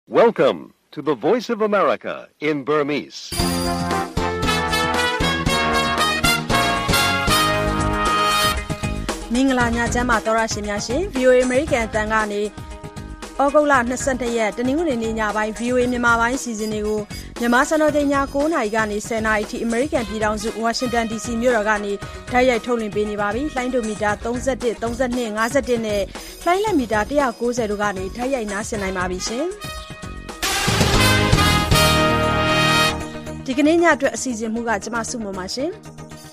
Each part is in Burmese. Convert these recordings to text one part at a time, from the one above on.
Welcome to the Voice of America in Burmese. ။မင်္ဂလာညချမ်းပါသောရရှင်များရှင် VOA American အတန်ကနေဩဂုတ်လ22ရက်တနင်္ဂနွေနေ့ညပိုင်း VOA မြန်မာပိုင်းစီစဉ်တွေကိုမြန်မာစံတော်ချိန်ည9:00နာရီကနေ10:00နာရီအထိ American ပြည်ထောင်စု Washington DC မြို့တော်ကနေတိုက်ရိုက်ထုတ်လွှင့်ပေးနေပါပြီ။လှိုင်းဒိုမီတာ31 32 51နဲ့လှိုင်းလက်မီတာ190တို့ကနေတိုက်ရိုက်နားဆင်နိုင်ပါပြီရှင်။ဒီကနေ့ညအတွက်အစီအစဉ်မှုကကျမစုမပါရှင်။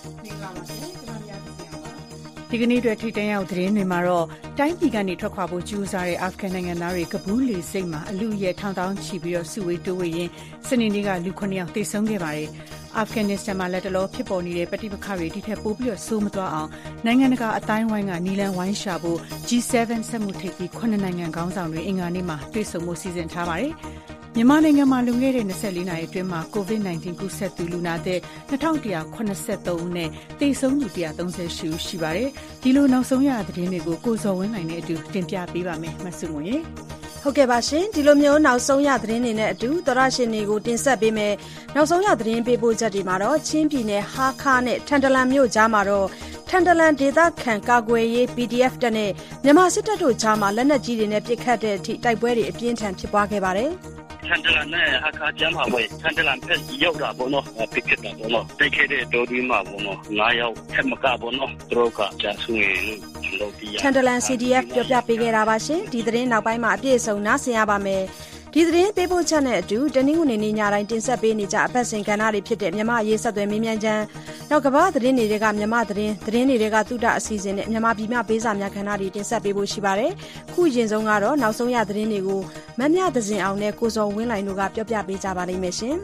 ဒီကနေ့အတွက်ထိတန်းရောက်သတင်းတွေမှာတော့တိုင်းပြည်ကနေထွက်ခွာဖို့ကြိုးစားတဲ့အာဖဂန်နိုင်ငံသားတွေကဘူးလေဆိပ်မှာအလူရဲထောင်တောင်းချီပြီးတော့စုဝေးတိုးဝေးရင်းစနေနေ့ကလူ9ယောက်သေဆုံးခဲ့ပါတယ်။အာဖဂန်နစ္စတန်မှာလက်တလောဖြစ်ပေါ်နေတဲ့ပဋိပက္ခတွေဒီထက်ပိုပြီးတော့ဆိုးမသွားအောင်နိုင်ငံတကာအတိုင်းဝိုင်းကနီလန်ဝိုင်းရှာဖို့ G7 စက်မှုထိပ်သီး9နိုင်ငံခေါင်းဆောင်တွေအင်္ဂါနေ့မှာတွေ့ဆုံမှုစီစဉ်ထားပါတယ်။မြန်မာနိုင်ငံမှာလွန်ခဲ့တဲ့24နာရီအတွင်းမှာ COVID-19 ကူးစက်သူလူနာသစ်2183ဦးနဲ့သေဆုံးသူ138ဦးရှိပါတယ်။ဒီလိုနောက်ဆုံးရသတင်းတွေကိုကိုဇော်ဝင်းနိုင်နဲ့အတူတင်ပြပေးပါမယ်မဆုမွန်ရေ။ဟုတ်ကဲ့ပါရှင်ဒီလိုမျိုးနောက်ဆုံးရသတင်းတွေနဲ့အတူသောရရှင်တွေကိုတင်ဆက်ပေးမယ်နောက်ဆုံးရသတင်းပေးပို့ချက်တွေမှာတော့ချင်းပြည်နယ်ဟာခါနဲ့ထန်တလန်မြို့ကြားမှာတော့ထန်တလန်ဒေသခံကာကွယ်ရေး PDF တပ်နဲ့မြန်မာစစ်တပ်တို့ကြားမှာလက်နက်ကြီးတွေနဲ့ပစ်ခတ်တဲ့အထိတိုက်ပွဲတွေအပြင်းထန်ဖြစ်ပွားခဲ့ပါတယ်။ထန်တလန်နဲ့အခါကျမ်းမှာပဲထန်တလန်ဖက်ရောက်တာပေါ့နော်ပြစ်ခတ်တာပေါ့နော်တိုက်ခဲ့တဲ့တော်ဒီမှာပေါ့နော်9ယောက်ထက်မကပေါ့နော်သူတို့ကကြာဆူနေလို့ဒီထန်တလန် CDF ပြောပြပေးခဲ့တာပါရှင်ဒီသတင်းနောက်ပိုင်းမှာအပြည့်အစုံနားဆင်ရပါမယ်ဒီသတင်းပေးပို့ချက်နဲ့အတူတနင်္ဂနွေနေ့ညတိုင်းတင်ဆက်ပေးနေကြအပတ်စဉ်ကဏ္ဍတွေဖြစ်တဲ့မြန်မာရေးဆက်သွယ်မေးမြန်းချမ်းနောက်ကမ္ဘာသတင်းတွေကမြန်မာသတင်းတွေကသုတအစီအစဉ်နဲ့မြန်မာပြည်မြပေးစာများကဏ္ဍတွေတင်ဆက်ပေးဖို့ရှိပါတယ်ခုရင်ဆုံးကတော့နောက်ဆုံးရသတင်းတွေကိုမမြသဇင်အောင်နဲ့ကိုစောဝင်းလိုင်တို့ကပြောပြပေးကြပါလိမ့်မယ်ရှင်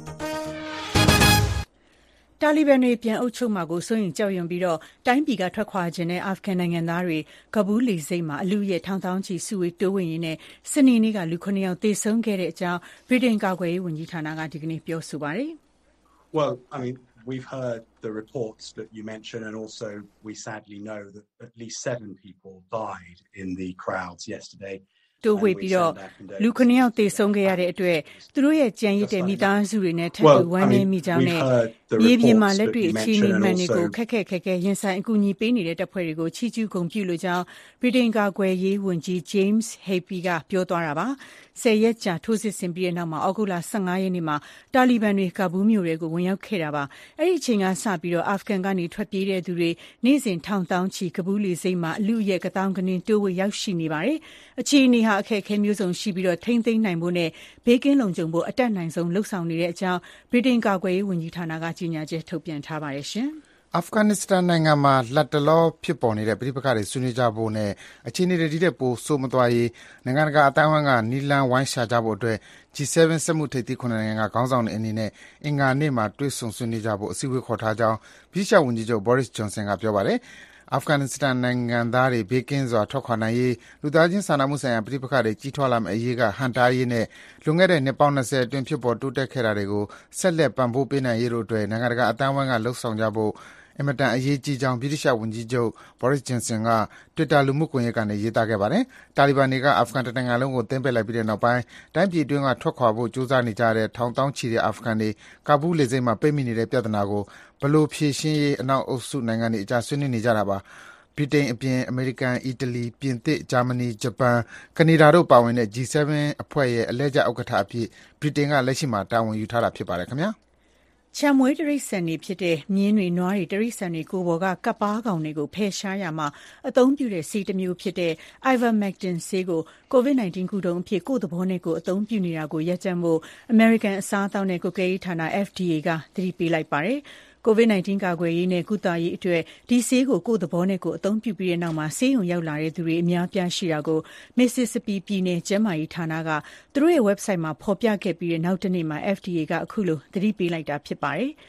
တာလီဘန်တွေပြန်အုပ်ချုပ်မှာကိုစိုးရင်ကြောက်ရွံ့ပြီးတော့တိုင်းပြည်ကထွက်ခွာခြင်းနဲ့အာဖဂန်နိုင်ငံသားတွေကဘူးလီစိတ်မှာအလူရဲထောင်တောင်းချီစုဝေးတိုးဝင်ရင်းနဲ့စနေနေ့ကလူ9ယောက်သေဆုံးခဲ့တဲ့အကြောင်းဗြိတိန်ကာကွယ်ရေးဝန်ကြီးဌာနကဒီကနေ့ပြောဆိုပါတယ်။ Well, I mean, we've heard the reports that you mentioned and also we sadly know that at least 7 people died in the crowds yesterday. တိုးဝေပြီးတော့လူ9ယောက်သေဆုံးခဲ့ရတဲ့အတွက်သူတို့ရဲ့ကြံရစ်တဲ့မိသားစုတွေနဲ့ထပ်တူဝမ်းနည်းမိကြောင်းနဲ့မြေပြင်မှာလက်တွေ့အခြေအနေမှန်တွေကိုခက်ခဲရင်ဆိုင်အကူအညီပေးနေတဲ့တပ်ဖွဲ့တွေကိုချီးကျူးဂုဏ်ပြုလိုကြောင်းဗြိတိန်ကာကွယ်ရေးဝန်ကြီး James Heappey ကပြောသွားတာပါ10ရက်ကြာထိုးစစ်ဆင်ပြီးတဲ့နောက်မှာဩဂုတ်လ15ရက်နေ့မှာတာလီဘန်တွေကာဘူးမြို့တွေကိုဝင်ရောက်ခဲ့တာပါအဲ့ဒီအချိန်ကစပြီးတော့အာဖဂန်ကနေထွက်ပြေးတဲ့သူတွေနေ့စဉ်ထောင်တောင်းချီကဘူးလီစိတ်မှာအလူရဲကတောင်းကနင်းတိုးဝေရောက်ရှိနေပါတယ်အခြေအနေဟာအခက်အခဲမျိုးစုံရှိပြီးတော့ထိမ့်သိမ်းနိုင်ဖို့နဲ့ဘေးကင်းလုံခြုံဖို့အတက်နိုင်ဆုံးလှုပ်ဆောင်နေတဲ့အကြောင်းဗြိတိန်ကာကွယ်ရေးဝန်ကြီးဌာနကကြေညာချက်ထုတ်ပြန်ထားပါတယ်ရှင်အာဖဂန်နစ္စတန်နိုင်ငံမှာလက်တလောဖြစ်ပေါ်နေတဲ့ပြည်ပခါတွေဆွေးနွေးကြဖို့နဲ့အခြေအနေတွေဒီတဲ့ပိုဆိုးမသွားရေးနိုင်ငံတကာအတိုင်းအဝိုင်းကနီလန်ဝိုင်းရှာကြဖို့အတွက် G7 စက်မှုထိပ်သီး9နိုင်ငံကခေါင်းဆောင်တွေအနေနဲ့အင်္ဂါနေ့မှာတွေ့ဆုံဆွေးနွေးကြဖို့အစည်းအဝေးခေါ်ထားကြောင်းဗြိတိရှဝန်ကြီးချုပ် Boris Johnson ကပြောပါတယ်အာဖဂန်နစ္စတန်နိုင်ငံသားတွေဘေးကင်းစွာထွက်ခွာနိုင်ရေးလူသားချင်းစာနာမှုဆိုင်ရာပြည်ပခါတွေကြီးထွားလာမယ့်အရေးကဟန်တားရေးနဲ့လွန်ခဲ့တဲ့နှစ်ပေါင်း20အတွင်းဖြစ်ပေါ်တိုးတက်ခဲ့တာတွေကိုဆက်လက်ပံ့ပိုးပေးနိုင်ရေးတို့အတွက်နိုင်ငံတကာအတိုင်းအဝိုင်းကလှုံ့ဆော်ကြဖို့အင်မတန်အရေးကြီးကြောင်းဗြိတိရှဝန်ကြီးချုပ် Boris Johnson က Twitter လူမှုကွန်ရက်ကနေရေးသားခဲ့ပါတယ်။တာလီဘန်တွေကအာဖဂန်နိုင်ငံလုံးကိုသိမ်းပိုက်လိုက်ပြီးတဲ့နောက်ပိုင်းတိုင်းပြည်အတွင်းကထွက်ခွာဖို့ကြိုးစားနေကြတဲ့ထောင်တောင်းချီတဲ့အာဖဂန်တွေကာဘူးလေဆိပ်မှာပိတ်မိနေတဲ့ပြဿနာကိုဘယ်လိုဖြေရှင်းရေးအနောက်အုပ်စုနိုင်ငံတွေအကြားဆွေးနွေးနေကြတာပါ။ဗြိတိန်အပြင်အမေရိကန်၊အီတလီ၊ပြင်သစ်၊ဂျာမနီ၊ဂျပန်၊ကနေဒါတို့ပါဝင်တဲ့ G7 အဖွဲ့ရဲ့အလှည့်ကျဥက္ကဋ္ဌအဖြစ်ဗြိတိန်ကလက်ရှိမှာတာဝန်ယူထားတာဖြစ်ပါတယ်ခင်ဗျာ။ခြံမွေးတိရစ္ဆာန်တွေဖြစ်တဲ့မြင်းတွေနွားတွေတိရစ္ဆာန်တွေကိုယ်ပေါ်ကကပ်ပါးကောင်တွေကိုဖယ်ရှားရမှာအသုံးပြုတဲ့ဆေးတစ်မျိုးဖြစ်တဲ့ Ivermectin ဆေးကို COVID-19 ကုထုံးအဖြစ်ကိုယ့်သဘောနဲ့ကိုယ်အသုံးပြုနေတာကိုရပ်တန့်ဖို့ American အစားအသောက်နဲ့ကွပ်ကဲရေးဌာန FDA ကသတိပေးလိုက်ပါတယ်။ COVID-19 ကာကွယ်ရေးနဲ့ကုသရေးအတွက်ဒီဆေးကိုကိုယ့်သဘောနဲ့ကိုယ်အသုံးပြုပြီးတဲ့နောက်မှာဆေးရုံရောက်လာတဲ့သူတွေအများပြားရှိတာကို Mississippi ပြည်နယ်ကျန်းမာရေးဌာနကသူတို့ရဲ့ website မှာဖော်ပြခဲ့ပြီးတဲ့နောက်တနေ့မှာ FDA ကအခုလိုသတိပေးလိုက်တာဖြစ်ပါတယ်။ ဗ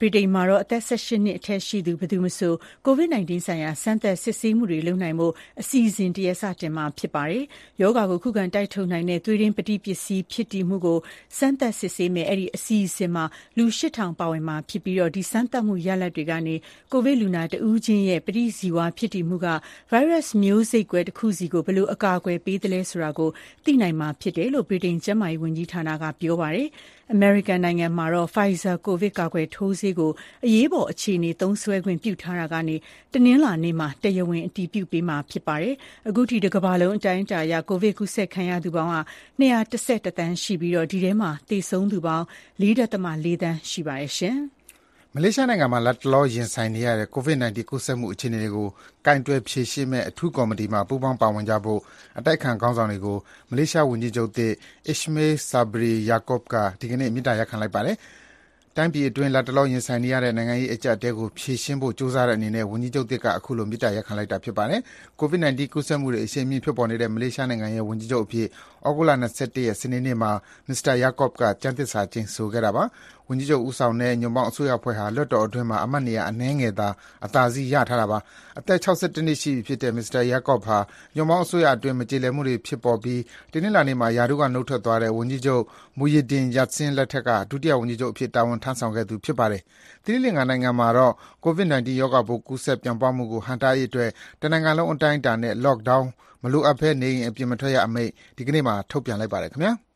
ဗြိတိန်မှာတော့အသက်18နှစ်အထက်ရှိသူဘယ်သူမဆို COVID-19 ဆိုင်ရာစမ်းသပ်စစ်ဆေးမှုတွေလုပ်နိုင်ဖို့အစီအစဉ်တရက်စတင်မှာဖြစ်ပါတယ်။ရောဂါကိုခုခံတိုက်ထုတ်နိုင်တဲ့သွေးရင်းပဋိပစ္စည်းဖြစ်တည်မှုကိုစမ်းသပ်စစ်ဆေးမယ်အဲ့ဒီအစီအစဉ်မှာလူ 8000 ပါဝင်မှာဖြစ်ပြီးတော့ဒီစမ်းသပ်မှုရလဒ်တွေကနေကိုဗစ်လူနာတဦးချင်းရဲ့ပဋိဇီဝဖြစ်တည်မှုက virus မျိုးစိတ်ကွဲတစ်ခုစီကိုဘယ်လိုအကာအကွယ်ပေးသလဲဆိုတာကိုသိနိုင်မှာဖြစ်တယ်လို့ဗြိတိန်ကျန်းမာရေးဝန်ကြီးဌာနကပြောပါတယ်။ အမေရိကန်နိုင်ငံမှာတော့ Pfizer ကိုဗစ်ကာကွယ်ထိုးဆေးကိုအရေးပေါ်အခြေအနေသုံးစွဲခွင့်ပြုထားတာကနေတနင်္လာနေ့မှာတရားဝင်အတည်ပြုပေးမှာဖြစ်ပါတယ်။အခုထိတစ်ကမ္ဘာလုံးအတိုင်းအတာအရကိုဗစ်ကူးစက်ခံရသူပေါင်းက211သန်းရှိပြီးတော့ဒီထဲမှာသေဆုံးသူပေါင်း 4.4 သန်းရှိပါတယ်ရှင်။မလေးရှားနိုင်ငံမှာလတ်တလောရင်ဆိုင်နေရတဲ့ COVID-19 ကူးစက်မှုအခြေအနေတွေကိုကင်တွယ်ဖြေရှင်းမဲ့အထူးကော်မတီမှာပူးပေါင်းပါဝင်ကြဖို့အတိုက်ခံခေါင်းဆောင်တွေကိုမလေးရှားဝန်ကြီးချုပ်သစ် Ismail Sabri Yaakob ကဒီကနေ့မေတ္တာရပ်ခံလိုက်ပါတယ်။တိုင်းပြည်အတွင်းလတ်တလောရင်ဆိုင်နေရတဲ့နိုင်ငံရေးအကျပ်အတည်းကိုဖြေရှင်းဖို့ကြိုးစားတဲ့အနေနဲ့ဝန်ကြီးချုပ်သစ်ကအခုလိုမေတ္တာရပ်ခံလိုက်တာဖြစ်ပါတယ်။ COVID-19 ကူးစက်မှုတွေအရှိန်မြင့်ဖြစ်ပေါ်နေတဲ့မလေးရှားနိုင်ငံရဲ့ဝန်ကြီးချုပ်အဖြစ်ဩဂုတ်လ21ရက်စနေနေ့မှာမစ္စတာ Yaakob ကကျမ်းသစ္စာကျိန်ဆိုခဲ့တာပါ။ဝန်ကြီးချုပ်ဦးဆောင်တဲ့ညွန့်ပေါင်းအစိုးရအဖွဲ့ဟာလွှတ်တော်အတွင်းမှာအမတ်နေရာအနည်းငယ်သာအသာစီးရထားတာပါ။အသက်61နှစ်ရှိပြီဖြစ်တဲ့မစ္စတာ Yaakob ဟာညွန့်ပေါင်းအစိုးရအတွင်းမကြေလည်မှုတွေဖြစ်ပေါ်ပြီးတနင်္လာနေ့မှာရာထူးကနှုတ်ထွက်သွားတဲ့ဝန်ကြီးချုပ် Muhyiddin Yassin လက်ထက်ကဒုတိယဝန်ကြီးချုပ်အဖြစ်တာဝန်ထမ်းဆောင်ခဲ့သူဖြစ်ပါတယ်။သီရိလင်္ကာနိုင်ငံမှာတော့ COVID-19 ရောဂါပိုးကူးစက်ပြန့်ပွားမှုကိုဟန့်တားရေးအတွက်တနိုင်ငံလုံးအတိုင်းအတာနဲ့ Lockdown မလိုအပ်ဘဲနေအိမ်အပြင်မထွက်ရအမိန့်ဒီကနေ့မှာထုတ်ပြန်လိုက်ပါတယ်ခင်ဗျာ။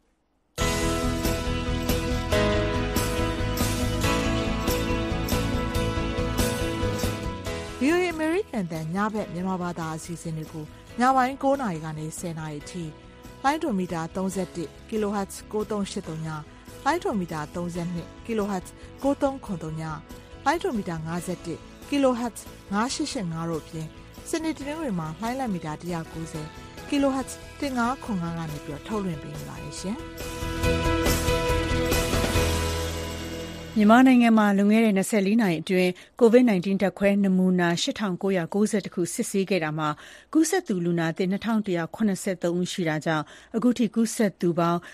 VOA American တန်ညဘက်မြန်မာဘာသာအစီအစဉ်တွေကိုညပိုင်း9:00နာရီကနေ10:00နာရီအထိလိုင်းဒိုမီတာ31 kHz 9383ညလိုင်းဒိုမီတာ32 kHz 9393ညလိုင်းဒိုမီတာ51 kHz 9885တို့ဖြင့်စနေတနင်္ဂနွေမှာလိုင်းလက်မီတာ190 kHz 1505ကနေပြီးထုတ်လွှင့်ပေးနေပါတယ်ရှင်။မြန်မာနိုင်ငံမှာလွန်ခဲ့တဲ့24နာရီအတွင်း COVID-19 ဓာတ်ခွဲနမူနာ8990ခုစစ်ဆေးခဲ့တာမှာကူးစက်သူလူနာသစ်2183ဦးရှိတာကြောင့်အခုထိကူးစက်သူပေါင်း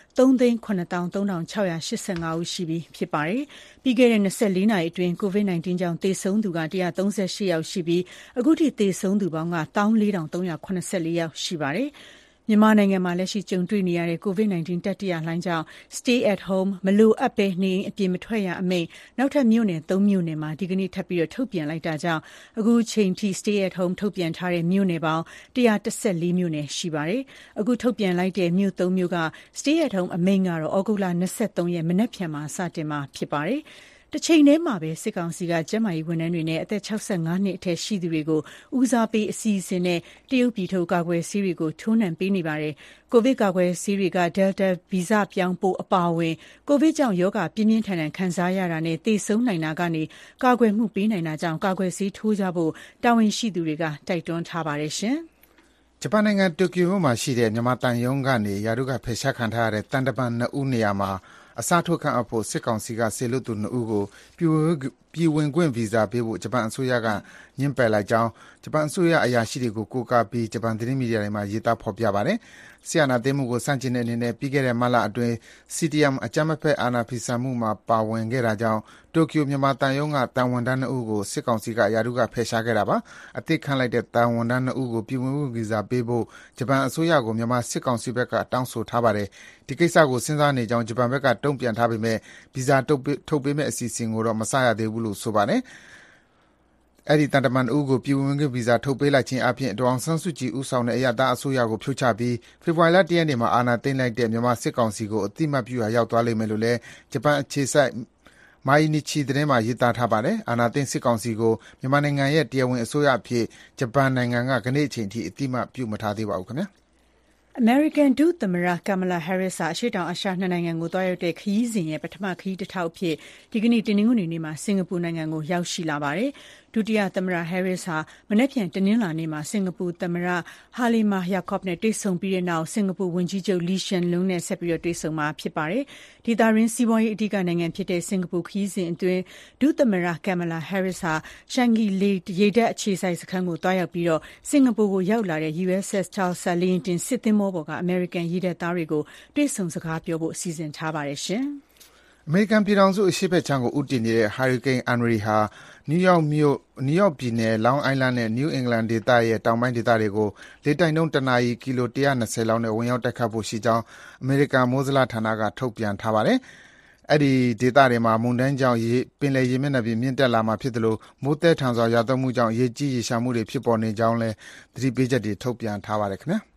3,83,685 ဦးရှိပြီဖြစ်ပါတယ်။ပြီးခဲ့တဲ့24နာရီအတွင်း COVID-19 ကြောင့်သေဆုံးသူက138ယောက်ရှိပြီးအခုထိသေဆုံးသူပေါင်းက14,384ယောက်ရှိပါတယ်။မြန်မာနိုင်ငံမှာလက်ရှိကြုံတွေ့နေရတဲ့ COVID-19 တတိယလှိုင်းကြောင့် Stay at home မလိုအပ်ဘဲနေအိမ်အပြင်မထွက်ရအမိန့်နောက်ထပ်မြို့နယ်3မြို့နယ်မှာဒီကနေ့ထပ်ပြီးထုတ်ပြန်လိုက်တာကြောင့်အခုချိန်ထိ Stay at home ထုတ်ပြန်ထားတဲ့မြို့နယ်ပေါင်း114မြို့နယ်ရှိပါတယ်။အခုထုတ်ပြန်လိုက်တဲ့မြို့3မြို့က Stay at home အမိန့်ကတော့ဩဂုတ်လ23ရက်မနက်ဖြန်မှာစတင်မှာဖြစ်ပါတယ်။တစ်ချိန်တည်းမှာပဲစစ်ကောင်စီကကျန်းမာရေးဝန်ထမ်းတွေနဲ့အသက်65နှစ်အထက်ရှိသူတွေကိုဦးစားပေးအစီအစဉ်နဲ့တရုတ်ပြည်ထုတ်ကာကွယ်ဆေးတွေကိုထိုးနှံပေးနေပါတယ်။ကိုဗစ်ကာကွယ်ဆေးတွေက Delta ဗီဇပြောင်းပိုးအပါအဝင်ကိုဗစ်ကြောင့်ရောဂါပြင်းပြင်းထန်ထန်ခံစားရတာနဲ့သေဆုံးနိုင်တာကနေကာကွယ်မှုပေးနိုင်တာကြောင့်ကာကွယ်ဆေးထိုးကြဖို့တာဝန်ရှိသူတွေကတိုက်တွန်းထားပါတယ်ရှင်။ဂျပန်နိုင်ငံတိုကျိုမြို့မှာရှိတဲ့မြန်မာတန်ယုံကနေရာထူးကဖယ်ရှားခံထားရတဲ့တန်တပန်2ဦးနေရာမှာအစားထိုးခန့်အပ်ဖို့စစ်ကောင်စီကစေလွှတ်သူ2ဦးကိုပြည်ဝင်ခွင့်ဗီဇာပေးဖို့ဂျပန်အစိုးရကညှင်းပယ်လိုက်ကြောင်းဂျပန်အစိုးရအရာရှိတွေကိုကိုးကားပြီးဂျပန်သတင်းမီဒီယာတွေမှာရေးသားဖော်ပြပါတယ်။ဆီယနာသိမ်းမှုကိုစန့်ကျင်တဲ့အနေနဲ့ပြီးခဲ့တဲ့မလအတွင်း CDM အကြမ်းမဖက်အာဏာဖီဆန်မှုမှာပါဝင်ခဲ့တာကြောင့်တိုကျိုမြန်မာတန်ယုံကတန်ဝန်ထမ်း2ဦးကိုစစ်ကောင်စီကရာထူးကဖယ်ရှားခဲ့တာပါ။အသစ်ခန့်လိုက်တဲ့တန်ဝန်ထမ်း2ဦးကိုပြည်ဝင်ခွင့်ဗီဇာပေးဖို့ဂျပန်အစိုးရကိုမြန်မာစစ်ကောင်စီဘက်ကတောင်းဆိုထားပါတယ်။ဒီကိစ္စကိုစဉ်းစားနေကြောင်းဂျပန်ဘက်ကတုံ့ပြန်ထားပေမဲ့ဗီဇာထုတ်ပေးမဲ့အစီအစဉ်ကိုတော့မစရသေးဘူးလို့ဆိုပါတယ်။အဲ့ဒီတန်တမန်ဦးကိုပြည်ဝင်ခွင့်ဗီဇာထုတ်ပေးလိုက်ခြင်းအပြင်ဒေါအောင်ဆန်းစုကြည်ဦးဆောင်တဲ့အရသာအစိုးရကိုဖြုတ်ချပြီးဖေဖော်ဝါရီလ1ရက်နေ့မှာအာဏာသိမ်းလိုက်တဲ့မြန်မာစစ်ကောင်စီကိုအတိမတ်ပြုရာရောက်သွားလိမ့်မယ်လို့လည်းဂျပန်အခြေစိုက်မိုင်းနီချီသတင်းမှာရေးသားထားပါတယ်။အာဏာသိမ်းစစ်ကောင်စီကိုမြန်မာနိုင်ငံရဲ့တရားဝင်အစိုးရအဖြစ်ဂျပန်နိုင်ငံကခဏအချိန်ထိအတိမတ်ပြုမထားသေးပါဘူးခင်ဗျာ။အမေရိကန်ဒုသမ္မတကမ်မလာဟဲရစ်အရှေ့တောင်အာရှနှစ်နိုင်ငံကိုသွားရောက်တဲ့ခရီးစဉ်ရဲ့ပထမခရီးတစ်ထောက်အဖြစ်ဒီကနေ့တနင်္ဂနွေနေ့မှာစင်ကာပူနိုင်ငံကိုရောက်ရှိလာပါတယ်။ဒုတိယသမ္မတဟဲရစ်ဟာမနက်ဖြန်တနင်္လာနေ့မှာစင်ကာပူသမ္မတဟာလီမာယာကော့နဲ့တွေ့ဆုံပြီးတဲ့နောက်စင်ကာပူဝန်ကြီးချုပ်လီရှင်လုံနဲ့ဆက်ပြီးတွေ့ဆုံမှာဖြစ်ပါတယ်။ဒေသရင်းစီးပွားရေးအဓိကနိုင်ငံဖြစ်တဲ့စင်ကာပူခရီးစဉ်အတွင်းဒုသမ္မတကမ်မလာဟဲရစ်ဟာရှန်ဂီလီရေတပ်အခြေစိုက်စခန်းကိုသွားရောက်ပြီးတော့စင်ကာပူကိုရောက်လာတဲ့ USS Tulsa လေယာဉ်တင်စစ်သင်္ဘောပေါ်ကအမေရိကန်ရေတပ်သားတွေကိုတွေ့ဆုံစကားပြောဖို့စီစဉ်ထားပါတယ်ရှင်။အမေရိကန်ပြည်ထောင်စုအရှေ့ဘက်ခြမ်းကိုဦးတည်နေတဲ့ Hurricane Henri ဟာနယူးယောက်ပြည်နယ် Long Island နဲ့ New England ဒေသရဲ့တောင်ပိုင်းဒေသတွေကိုလေတိုက်နှုန်းတနာရီကီလို120လောက်နဲ့ဝင်ရောက်တိုက်ခတ်ဖို့ရှိကြောင်းအမေရိကန်မိုးဇလဌာနကထုတ်ပြန်ထားပါတယ်။အဲဒီဒေသတွေမှာမုန်တိုင်းကြောင့်ပင်လယ်ရေမျက်နှာပြင်မြင့်တက်လာမှာဖြစ်သလိုမိုးသည်းထန်စွာရွာသွန်းမှုကြောင့်ရေကြီးရေလျှံမှုတွေဖြစ်ပေါ်နေကြောင်းလည်းသတိပေးချက်တွေထုတ်ပြန်ထားပါတယ်ခင်ဗျာ။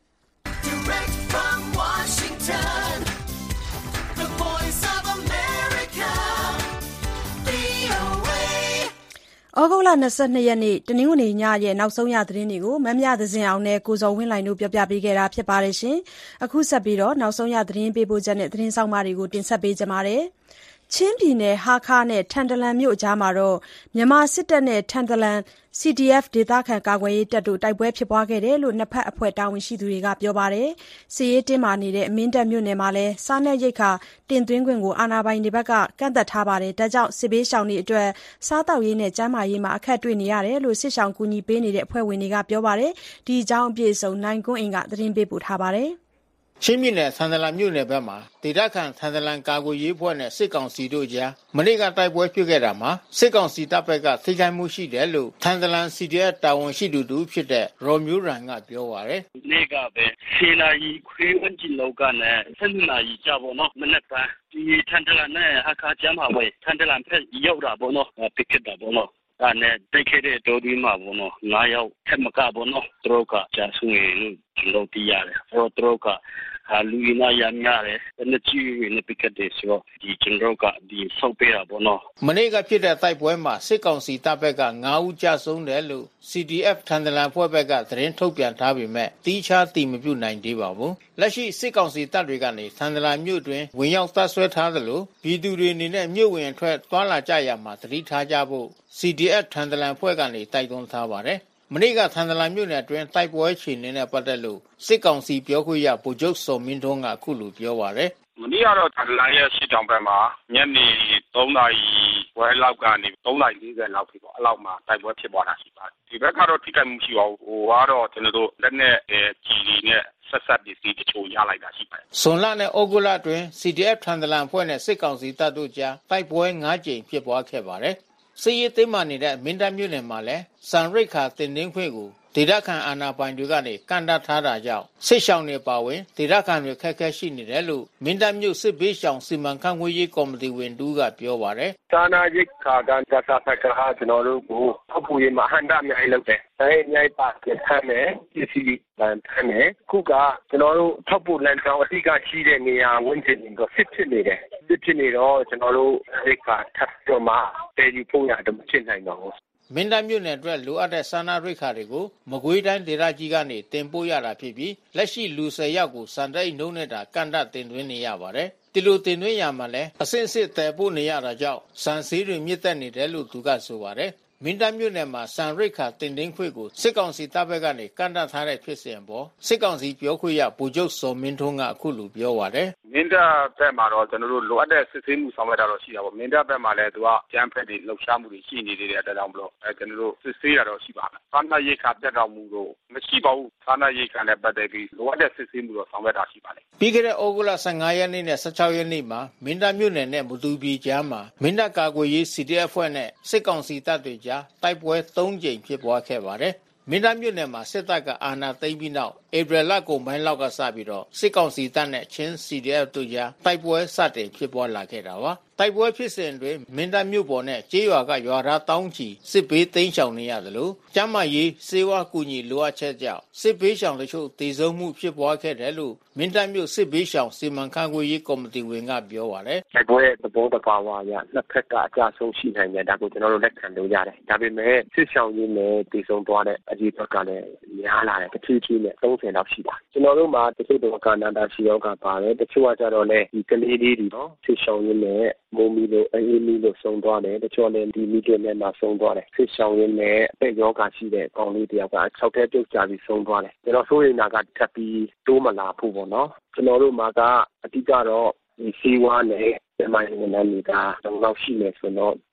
။ဩဂုတ်လ22ရက်နေ့တနင်္ဂနွေညရဲ့နောက်ဆုံးရသတင်းတွေကိုမမြသဇင်အောင်နဲ့ကိုဇော်ဝင်းလှိုင်တို့ပြောပြပေးခဲ့တာဖြစ်ပါတယ်ရှင်။အခုဆက်ပြီးတော့နောက်ဆုံးရသတင်းပေးပို့ချက်နဲ့သတင်းဆောင်မတွေကိုတင်ဆက်ပေးကြပါမယ်။ချင်းပြည်နယ်ဟာခါနဲ့ထန်တလန်မြို့ကြားမှာမြန်မာစစ်တပ်နဲ့ထန်တလန် CDF ဒေသခံကာကွယ်ရေးတပ်တို့တိုက်ပွဲဖြစ်ပွားခဲ့တယ်လို့နှစ်ဖက်အဖွဲ့တာဝန်ရှိသူတွေကပြောပါတယ်။စစ်ရေးတင်းမာနေတဲ့အမင်းတပ်မြို့နယ်မှာလည်းစားနပ်ရိက္ခာတင်သွင်းခွင့်ကိုအာဏာပိုင်တွေကကန့်သတ်ထားပါတယ်။ဒါကြောင့်စစ်ဘေးရှောင်တွေအတွက်စားသောက်ရေးနဲ့ကျန်းမာရေးမှာအခက်တွေ့နေရတယ်လို့စစ်ရှောင်ကူညီပေးနေတဲ့အဖွဲ့ဝင်တွေကပြောပါတယ်။ဒီအကြောင်းအပြည့်အစုံနိုင်ကွန်းအိမ်ကသတင်းပေးပို့ထားပါတယ်။ချင်းပြည်နယ်ထန်တလန်မြို့နယ်ဘက်မှာဒေသခံထန်တလန်ကာကွယ်ရေးအဖွဲ့နဲ့စစ်ကောင်စီတို့ကြားမနေ့ကတိုက်ပွဲဖြစ်ခဲ့တာမှာစစ်ကောင်စီတပ်ဘက်ကထိခိုက်မှုရှိတယ်လို့ထန်တလန် CDF တာဝန်ရှိသူတို့ဖြစ်တဲ့ရော်မျိုးရန်ကပြောပါတယ်။နေ့ကပဲ10နာရီခွဲဝန်းကျင်လောက်ကနဲ့12နာရီကြာပေါ့နော်မနေ့ကဒီထန်တလန်နဲ့အခါကျမ်းပါပဲထန်တလန်ဖက်ရောက်တာပေါ့နော်ပြစ်ခတ်တာပေါ့နော်အဲ့နဲ့တိုက်ခဲ့တဲ့တော်ဒီမှာပေါ့နော်9ယောက်ထက်မကပေါ့နော်သူတို့ကကြာဆုံးရလို့ကျွန်တော်သိရတယ်။သူတို့ကလူရင်းရများတယ်။နှစ်ကြီးရင်းပြကတဲ့ဆိုတော့ဒီကျွန်တော်ကဒီဆောက်ပေးတာပေါ့နော်။မနေ့ကဖြစ်တဲ့တိုက်ပွဲမှာစစ်ကောင်စီတပ်ဘက်က9ဦးကြာဆုံးတယ်လို့ CDF ထန်တလန်ဖွဲ့ဘက်ကသတင်းထုတ်ပြန်ထားပေမဲ့တီးခြားတီမပြုနိုင်သေးပါဘူး။လက်ရှိစစ်ကောင်စီတပ်တွေကနေထန်တလန်မြို့တွင်ဝင်ရောက်တပ်ဆွဲထားသလိုပြည်သူတွေအနေနဲ့မြို့ဝင်ထွက်သွားလာကြရမှာသတိထားကြဖို့ CDF ထန်တလန်ဖွဲ့ကနေတိုက်တွန်းထားပါတယ်။မနေ့ကထန်တလန်မြို့နယ်အတွင်းတိုက်ပွဲခြေနေနဲ့ပတ်သက်လို့စစ်ကောင်စီပြောခွင့်ရဗိုလ်ချုပ်စောမင်းထွန်းကအခုလိုပြောပါတယ်။မနေ့ကတော့ထန်တလန်ရဲ့ရှစ်တောင်ဘက်မှာညနေ3နာရီဝဲလောက်ကနေ3နာရီ40လောက်ဖြစ်ပေါ့အဲ့လောက်မှာတိုက်ပွဲဖြစ်ပွားတာရှိပါတယ်။ဒီဘက်ကတော့ထိခိုက်မှုရှိပါဘူး။ဟိုကတော့ကျွန်တော်တို့လက်နဲ့ကြီးလီနဲ့ဆက်ဆက်ပစ္စည်းတချို့ရလိုက်တာရှိပါတယ်။ဆွန်လနဲ့ဩဂုတ်လအတွင်း CDF ထန်တလန်ဖွဲ့နဲ့စစ်ကောင်စီတပ်တို့ကြားတိုက်ပွဲ9ကြိမ်ဖြစ်ပွားခဲ့ပါတယ်။စစ်ရေးသိမ်းမှနေတဲ့မင်းတပ်မြို့နယ်မှာလည်းစံရိတ်ခါတင်နှင်းခွင့်ကိုဒေသခံအာဏာပိုင်တွေကနေကန့်သတ်ထားတာကြောင့်စစ်ရှောင်တွေပါဝင်ဒေသခံတွေခက်ခဲရှိနေတယ်လို့မင်းတပ်မြို့စစ်ဘေးရှောင်စီမံခန့်ခွဲရေးကော်မတီဝင်တူကပြောပါတယ်။စာနာရိတ်ခါကန့်သတ်ထားတဲ့ကျွန်တော်တို့ကိုအပူရေးမှာဟန်တာအများကြီးလုပ်တယ်။အဲအများကြီးပါပြန်ထမ်းတယ်ပစ္စည်းလန်ထမ်းတယ်။ခုကကျွန်တော်တို့ထောက်ပို့လန်ဆောင်အတိကရှိတဲ့နေရာဝန်းကျင်တော့စစ်ဖြစ်နေတယ်။စစ်ဖြစ်နေတော့ကျွန်တော်တို့ရိတ်ခါထပ်တော့မှတည်ယူဖို့ရတယ်မဖြစ်နိုင်တော့ဘူးမင်းတပ်မြို့နယ်အတွက်လိုအပ်တဲ့စားနပ်ရိက္ခာတွေကိုမကွေးတိုင်းဒေသကြီးကနေတင်ပို့ရတာဖြစ်ပြီးလက်ရှိလူ10ယောက်ကိုစံတိတ်နှုံးနဲ့တာကန့်တတ်တင်သွင်းနေရပါတယ်။ဒီလိုတင်သွင်းရမှာလဲအစစ်စစ်တည်ပို့နေရတာကြောင့်စံစည်းတွေမြင့်တက်နေတယ်လို့သူကဆိုပါတယ်။မင်းတပ်မြို့နယ်မှာစံရိတ်ခါတင်တင်းခွေကိုစစ်ကောင်စီတပ်ဘက်ကနေကန့်တတ်ထားတဲ့ဖြစ်စဉ်ပေါ်စစ်ကောင်စီပြောခွင့်ရဗိုလ်ချုပ်စောမင်းထွန်းကအခုလိုပြောပါတယ်။မင်းတပ်ဘက်မှာတော့ကျွန်တော်တို့လိုအပ်တဲ့စစ်ဆေးမှုဆောင်ရွက်တာတော့ရှိတာပေါ့။မင်းတပ်ဘက်မှာလည်းသူကကြမ်းဖက်တွေလှုပ်ရှားမှုတွေရှိနေသေးတဲ့အတွက်ကြောင့်မလို့ကျွန်တော်တို့စစ်ဆေးတာတော့ရှိပါမယ်။စာနာရိတ်ခါပြတ်တော်မူတော့မရှိပါဘူး။စာနာရိတ်ခါနဲ့ပတ်သက်ပြီးလိုအပ်တဲ့စစ်ဆေးမှုတော့ဆောင်ရွက်တာရှိပါတယ်။ပြီးခဲ့တဲ့ဩဂုတ်လ15ရက်နေ့နဲ့16ရက်နေ့မှာမင်းတပ်မြို့နယ်နဲ့မတူပီကြားမှာမင်းတပ်ကာကွယ်ရေး CDF ဖွဲ့နဲ့စစ်ကောင်စီတပ်တွေကြားတိုက်ပွဲ3ကြိမ်ဖြစ်ပွားခဲ့ပါတယ်။မင်းတပ်မြို့နယ်မှာစစ်တပ်ကအာဏာသိမ်းပြီးနောက်ဧပြီလကုန်ပိုင်းလောက်ကစပြီးတော့စစ်ကောင်စီတပ်နဲ့ချင်း CDF တို့ကြားတိုက်ပွဲစတင်ဖြစ်ပွားလာခဲ့တာပါ။တိုက်ပွဲဖြစ်စဉ်တွင်မင်းတပ်မြို့ပေါ်နဲ့ကျေးရွာကရွာသားတောင်းချီစစ်ဘေးသိမ်းရှောင်နေရသလိုကျန်းမာရေးစေဝါကူညီလိုအပ်ချက်ကြောင့်စစ်ဘေးရှောင်တို့ချို့တည်ဆုံမှုဖြစ်ပွားခဲ့တယ်လို့မင်းတပ်မြို့စစ်ဘေးရှောင်စီမံခန့်ခွဲရေးကော်မတီဝင်ကပြောပါတယ်။တိုက်ပွဲရဲ့သဘောတဘာဝအရနှစ်ဖက်ကအကြဆုံးရှိနိုင်တယ်ဒါကိုကျွန်တော်တို့လက်ခံလို့ရတယ်။ဒါပေမဲ့စစ်ရှောင်ရင်းနဲ့တည်ဆုံသွားတဲ့အကြီးဘက်ကလည်းများလာတယ်တချို့ချိနဲ့30လောက်ရှိတာ။ကျွန်တော်တို့မှာတချို့တော့ကနာတာရှိရောကပါတယ်တချို့ကကြတော့လေဒီကလေးလေးတွေတော့စစ်ရှောင်ရင်းနဲ့မိုးမီလို့အေးမီလို့ဆုံးသွားတယ်တချို့လည်းဒီမီတွေနဲ့မှဆုံးသွားတယ်စစ်ရှောင်ရင်းနဲ့အသက်ရောဂါရှိတဲ့ကောင်လေးတယောက်က6တဲပြုတ်ကြပြီးဆုံးသွားတယ်ကျွန်တော်ဆိုရင်ကထပ်ပြီးတိုးမလာဖို့ပေါ့နော်ကျွန်တော်တို့မှာကအတိကတော့ဒီစီဝါနဲ့ဒီမိုင်းနဲ့နေတာတော့ရှိနေဆိုတော့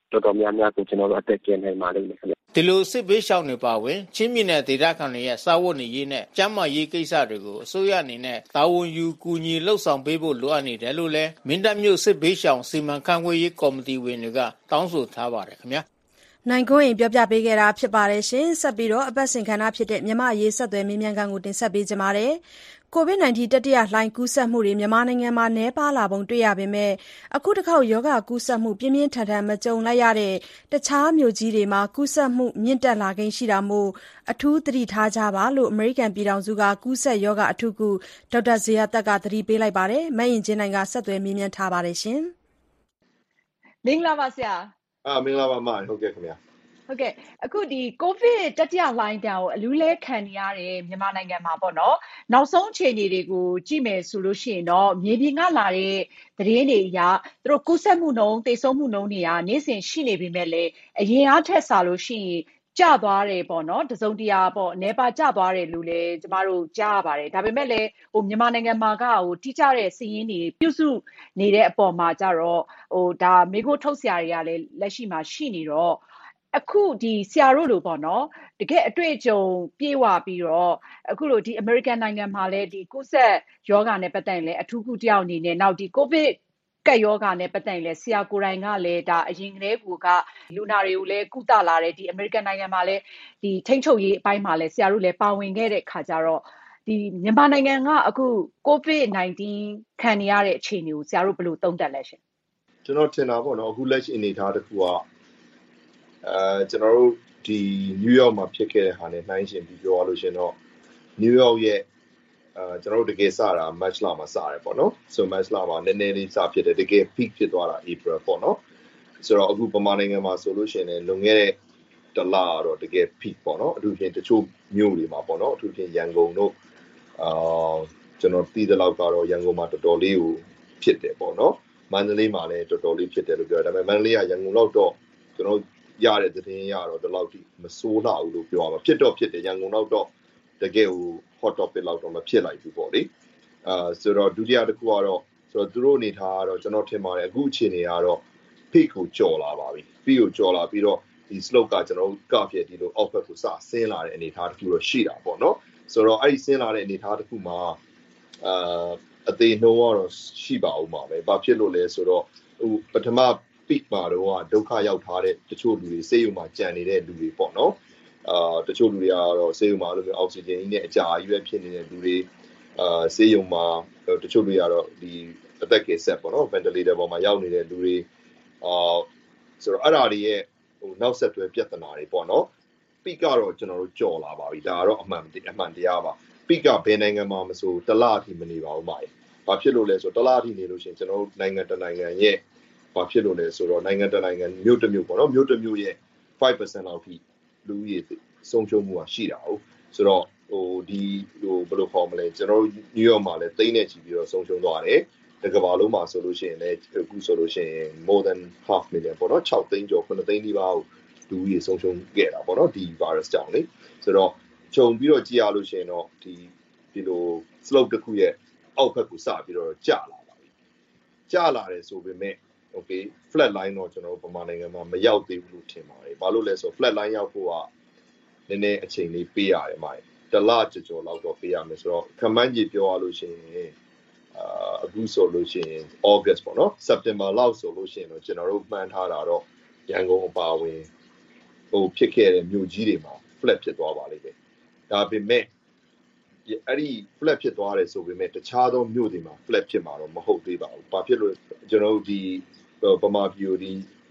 တော်တော်များများကိုကျွန်တော်တို့အသက်ကယ်နိုင်ပါလိမ့်မယ်ခင်ဗျဒီလိုစစ်ဘေးရှောင်တွေပါဝင်ချင်းမြင့်တဲ့ဒေသခံတွေရဲ့စာဝတ်နေရေးနဲ့ကျန်းမာရေးကိစ္စတွေကိုအစိုးရအနေနဲ့တာဝန်ယူကူညီလှုပ်ဆောင်ပေးဖို့လိုအပ်နေတယ်လို့လည်းမင်းတပ်မြို့စစ်ဘေးရှောင်စီမံခန့်ခွဲရေးကော်မတီဝင်တွေကတောင်းဆိုထားပါတယ်ခင်ဗျာနိုင်ကွန်းအိမ်ပြောပြပေးခဲ့တာဖြစ်ပါတယ်ရှင်ဆက်ပြီးတော့အပတ်စဉ်ခန္ဓာဖြစ်တဲ့မြန်မာရေးဆက်သွယ်မြင်းမြန်ခန်းကိုတင်ဆက်ပေးကြပါမယ်COVID-19 တတိယလှိုင်းကူးစက်မှုတွေမြန်မာနိုင်ငံမှာနည်းပါးလာပုံတွေ့ရပေမဲ့အခုတစ်ခေါက်ရောဂါကူးစက်မှုပြင်းပြင်းထန်ထန်မကြုံလိုက်ရတဲ့တခြားမြို့ကြီးတွေမှာကူးစက်မှုမြင့်တက်လာကိန်းရှိတာမို့အထူးသတိထားကြပါလို့အမေရိကန်ပြည်ထောင်စုကကူးစက်ရောဂါအထူးကုဒေါက်တာဇေယျသက်ကသတိပေးလိုက်ပါတယ်။မအင်ကြင်းနိုင်ကဆက်သွယ်မြင်းမြန်းထားပါတယ်ရှင်။မင်္ဂလာပါဆရာ။မင်္ဂလာပါမဟုတ်ကဲ့ခင်ဗျာဟုတ်ကဲ့အခုဒီကိုဗစ်တတိယလှိုင်းတန်းကိုအလူးလဲခံနေရတဲ့မြန်မာနိုင်ငံမှာပေါ့နော်နောက်ဆုံးအခြေအနေတွေကိုကြည့်မယ်ဆိုလို့ရှိရင်တော့မြေပြင်ကလာတဲ့သတင်းတွေအရသူတို့ကူးစက်မှုနှုန်းသေဆုံးမှုနှုန်းတွေကနေ့စဉ်ရှိနေပေမဲ့လည်းအရင်အားထက်ဆလို့ရှိရင်ကျသွားတယ်ပေါ့နော်တစုံတရာပေါ့အနေပါကျသွားတယ်လို့လည်းကျမတို့ကြားရပါတယ်ဒါပေမဲ့လည်းမြန်မာနိုင်ငံမှာကတိကျတဲ့စီးရင်တွေပြုစုနေတဲ့အပေါ်မှာကြတော့ဒါမေကိုထုတ်ဆရာတွေကလည်းလက်ရှိမှာရှိနေတော့အခုဒီဆရာတို့လိုပေါ့နော်တကယ်အတွေ့အကြုံပြေဝပြီးတော့အခုလိုဒီ American နိုင်ငံမှာလည်းဒီကုသယောဂနဲ့ပတ်သက်ရင်လည်းအထူးကုတယောက်အနေနဲ့နောက်ဒီကိုဗစ်ကပ်ယောဂနဲ့ပတ်သက်ရင်လည်းဆရာကိုယ်တိုင်ကလည်းဒါအရင်ကတည်းကလူနာတွေကိုလည်းကုသလာတယ်ဒီ American နိုင်ငံမှာလည်းဒီထိန်းချုပ်ရေးအပိုင်းမှာလည်းဆရာတို့လည်းပါဝင်ခဲ့တဲ့ခါကြတော့ဒီမြန်မာနိုင်ငံကအခု COVID-19 ခံနေရတဲ့အခြေအနေကိုဆရာတို့ဘယ်လိုသုံးသပ်လဲရှင်ကျွန်တော်ထင်တာပေါ့နော်အခုလက်ရှိအနေအထားတစ်ခုကကျွန်တော်တို့ဒီနယူးယောက်မှာဖြစ်ခဲ့တဲ့ဟာနဲ့နှိုင်းယှဉ်ပြီးပြောရလို့ရှင်တော့နယူးယောက်ရဲ့ကျွန်တော်တို့တကယ်စတာ match လာမှာစတယ်ပေါ့နော်ဆို match လာမှာနည်းနည်းလေးစဖြစ်တယ်တကယ် peak ဖြစ်သွားတာ April ပေါ့နော်ဆိုတော့အခုပမာနိုင်ငံမှာဆိုလို့ရှင်လည်းလွန်ခဲ့တဲ့တလတော့တကယ် peak ပေါ့နော်အထူးဖြင့်တချို့မြို့တွေမှာပေါ့နော်အထူးဖြင့်ရန်ကုန်တို့ကျွန်တော်သိတဲ့လောက်ကတော့ရန်ကုန်မှာတော်တော်လေးကိုဖြစ်တယ်ပေါ့နော်မန္တလေးမှာလည်းတော်တော်လေးဖြစ်တယ်လို့ပြောတယ်ဒါပေမဲ့မန္တလေးကရန်ကုန်လောက်တော့ကျွန်တော်ရတဲ့သတင်းရတော့ဒီလောက်ထိမဆိုးလောက်လို့ပြောရမှာဖြစ်တော့ဖြစ်တယ်ရန်ကုန်လောက်တော့တကယ်ကို hot topic လောက်တော့မဖြစ်လိုက်ဘူးပေါ့လေဆိုတော့ဒုတိယတစ်ခုကတော့ဆိုတော့သူတို့အနေထားကတော့ကျွန်တော်ထင်ပါတယ်အခုအခြေအနေကတော့ peak ကိုကျော်လာပါပြီ peak ကိုကျော်လာပြီးတော့ဒီ slope ကကျွန်တော်ကပြည့်ဒီလို output ကိုစဆင်းလာတဲ့အနေထားတစ်ခုတော့ရှိတာပေါ့နော်ဆိုတော့အဲ့ဒီဆင်းလာတဲ့အနေထားတစ်ခုမှာအသေးနှုံးကတော့ရှိပါဦးမှာပဲဘာဖြစ်လို့လဲဆိုတော့ဟိုပထမpeak မှာတော့ဒုက္ခရောက်ထားတဲ့တချို့လူတွေဆေးရုံမှာကြံနေတဲ့လူတွေပေါ့နော်တချို့လူတွေကတော့ဆေးရုံမှာလို့မျိုးအောက်ဆီဂျင်နဲ့အကြာကြီးပဲဖြစ်နေတဲ့လူတွေဆေးရုံမှာတချို့လူတွေကတော့ဒီအသက်ကယ်ဆက်ပေါ့နော် ventilator ပေါ်မှာရောက်နေတဲ့လူတွေဆိုတော့အဲ့ဒါတွေရဲ့ဟိုနောက်ဆက်တွဲပြဿနာတွေပေါ့နော် peak ကတော့ကျွန်တော်တို့ကြော်လာပါပြီဒါကတော့အမှန်တရားပါ peak ကဘယ်နိုင်ငံမှာမဆိုတလအထိမနေပါဘူးမာဘာဖြစ်လို့လဲဆိုတော့တလအထိနေလို့ရှိရင်ကျွန်တော်တို့နိုင်ငံတနိုင်ငံရဲ့ဘာဖြစ်လို့လဲဆိုတော့နိုင်ငံတနိုင်ငံမြို့တစ်မြို့ပေါ့နော်မြို့တစ်မြို့ရဲ့ 5% လောက်ထိလူဦးရေဆုံးရှုံးမှုရှိတာဟုတ်ဆိုတော့ဟိုဒီဟိုဘယ်လိုခေါ်မလဲကျွန်တော်တို့နယူးယောက်မှာလည်းသိန်းနဲ့ချီပြီးတော့ဆုံးရှုံးသွားတယ်တကဘာလုံးမှာဆိုလို့ရှိရင်လည်းအခုဆိုလို့ရှိရင် more than half million ပေါ့နော်6သိန်းကျော်9သိန်းဒီပါလူဦးရေဆုံးရှုံးခဲ့တာပေါ့နော်ဒီ virus ကြောင့်လေဆိုတော့ခြုံပြီးတော့ကြည့်ရလို့ရှိရင်တော့ဒီလို slope တစ်ခုရဲ့အောက်ဘက်ကိုစပြီးတော့ကျလာပါပြီကျလာတယ်ဆိုပေမဲ့okay flat line တော့ကျွန်တော်တို့ပမာနိုင်ငံမှာမရောက်သေးဘူးလို့ထင်ပါတယ်ဘာလို့လဲဆို flat line ရောက်ဖို့ကနည်းနည်းအချိန်လေးပေးရတယ်မိုင်တလကျော်လောက်တော့ပေးရမယ်ဆိုတော့ခမန်းကြီးပြောရလို့ရှိရင်အခုဆိုလို့ရှိရင် August ပေါ့နော် September လောက်ဆိုလို့ရှိရင်တော့ကျွန်တော်တို့မှန်းထားတာတော့ရန်ကုန်အပါအဝင်ဟိုဖြစ်ခဲ့တဲ့မြို့ကြီးတွေမှာ flat ဖြစ်သွားပါလိမ့်မယ်ဒါပေမဲ့အဲ့ဒီ flat ဖြစ်သွားတယ်ဆိုပေမဲ့တခြားသောမြို့တွေမှာ flat ဖြစ်မှာတော့မဟုတ်သေးပါဘူးဘာဖြစ်လို့ကျွန်တော်တို့ဒီပမာပြည်ဒီ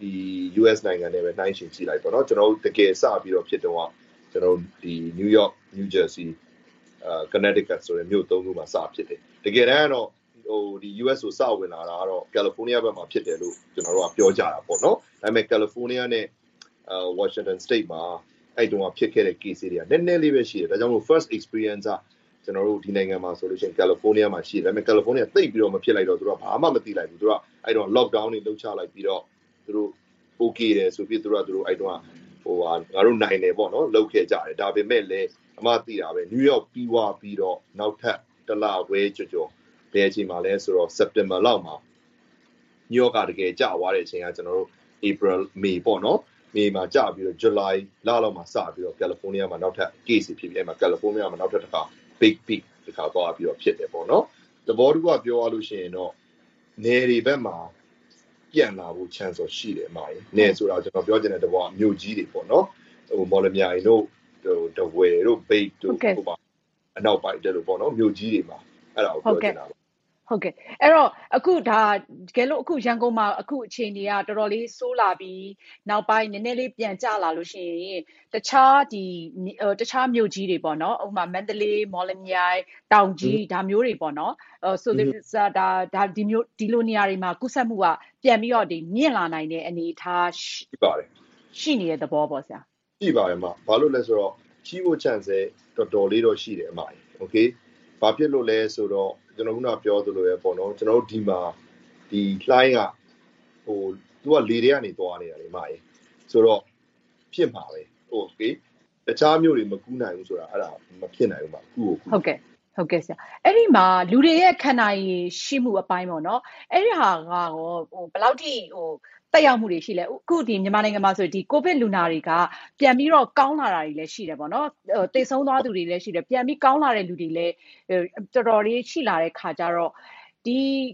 US နိုင်ငံနဲ့ပဲနှိုင်းယှဉ်ကြည့်လိုက်ပေါ့နော်ကျွန်တော်တို့တကယ်စပြီးတော့ဖြစ်တော့ကျွန်တော်ဒီ New York New Jersey Connecticut ဆိုတဲ့မြို့သုံးခုမှာစဖြစ်တယ်တကယ်တမ်းကတော့ဟိုဒီ US ကိုစဝင်လာတာကတော့ California ဘက်မှာဖြစ်တယ်လို့ကျွန်တော်တို့ကပြောကြတာပေါ့နော်ဒါပေမဲ့ California နဲ့Washington State မှာအဲ့တုန်းကဖြစ်ခဲ့တဲ့ case တွေကနည်းနည်းလေးပဲရှိတယ်ဒါကြောင့်မို့ first experience ကကျွန်တော်တို့ဒီနိုင်ငံမှာဆိုလို့ရှိရင် California မှာရှိတယ်ဒါပေမဲ့ California သိပ်ပြီးတော့မဖြစ်လိုက်တော့သူတို့ကဘာမှမသိလိုက်ဘူးသူတို့ကအဲ့တော့ lockdown တွေလုပ်ချလိုက်ပြီးတော့သူတို့ okay တယ်ဆိုပြီးသူတို့အဲ့တော့ဟိုဟာငါတို့နိုင်တယ်ပေါ့နော်လုပ်ခဲ့ကြတယ်ဒါပေမဲ့လည်းအမှသိတာပဲ New York ပြီးွားပြီးတော့နောက်ထပ်တလဝဲကြော်ဘယ်အချိန်မှာလဲဆိုတော့ September လောက်မှာ New York ကတကယ်ကြာသွားတဲ့အချိန်ကကျွန်တော်တို့ April May ပေါ့နော် May မှာကြာပြီးတော့ July လလောက်မှာစပြီးတော့ California မှာနောက်ထပ် case ဖြစ်ပြီးအဲ့မှာ California မှာနောက်ထပ်တစ်ခါ big peak တစ်ခါသွားပြီးတော့ဖြစ်တယ်ပေါ့နော်သဘောတူကပြောရလို့ရှိရင်တော့နယ်တွေဘက်မှာပြန်လာဖို့ chance ရှိတယ်အမကြီးနယ်ဆိုတာကျွန်တော်ပြောချင်တဲ့တဘောကမြို့ကြီးတွေပေါ့နော်ဟိုမော်လမြိုင်တို့တဝယ်တို့ဘိတ်တို့ဟိုပါအနောက်ပိုင်းတယ်လို့ပေါ့နော်မြို့ကြီးတွေမှာအဲ့ဒါကိုပြောချင်တာပါဟုတ်ကဲ့အဲ့တော့အခုဒါတကယ်လို့အခုရန်ကုန်မှာအခုအခြေအနေကတော်တော်လေးဆိုးလာပြီးနောက်ပိုင်းနည်းနည်းလေးပြန်ကျလာလို့ရှိရင်တခြားမြို့ကြီးတွေပေါ့နော်ဥပမာမန္တလေးမော်လမြိုင်တောင်ကြီးဒါမျိုးတွေပေါ့နော်ဆိုဒါဒီလိုနေရာတွေမှာကုသမှုကပြန်ပြီးတော့ဒီမြင့်လာနိုင်တဲ့အနေအထားရှိပါတယ်ရှိနေတဲ့သဘောပေါ့ဆရာရှိပါတယ်မှာဘာလို့လဲဆိုတော့ကြီးဖို့ chance တော်တော်လေးတော့ရှိတယ်အမကြီး okay ဘာဖြစ်လို့လဲဆိုတော့ကျွန်တော်ခုနပြောသလိုပဲပေါ့နော်ကျွန်တော်တို့ဒီမှာဒီလှိုင်းကဟိုသူကလေတွေကနေသွားနေတာလေမအေးဆိုတော့ဖြစ်မှာပဲโอเคတခြားမျိုးတွေမကူးနိုင်ဘူးဆိုတာအဲ့ဒါမဖြစ်နိုင်ဘူးပါကူကိုဟုတ်ကဲ့ဆရာအဲ့ဒီမှာလူတွေရဲ့ခန္ဓာရည်ရှိမှုအပိုင်းပေါ့နော်အဲ့ဒီဟာကဟိုဘယ်လောက်ထိဟိုတက်ရောက်မှုတွေရှိလဲအခုဒီမြန်မာနိုင်ငံမှာဆိုဒီကိုဗစ်လူနာတွေကပြန်ပြီးတော့ကောင်းလာတာတွေလည်းရှိတယ်ပေါ့နော်တိတ်ဆုံးသွားသူတွေလည်းရှိတယ်ပြန်ပြီးကောင်းလာတဲ့လူတွေလည်းတော်တော်လေးရှိလာတဲ့ခါကျတော့ဒီ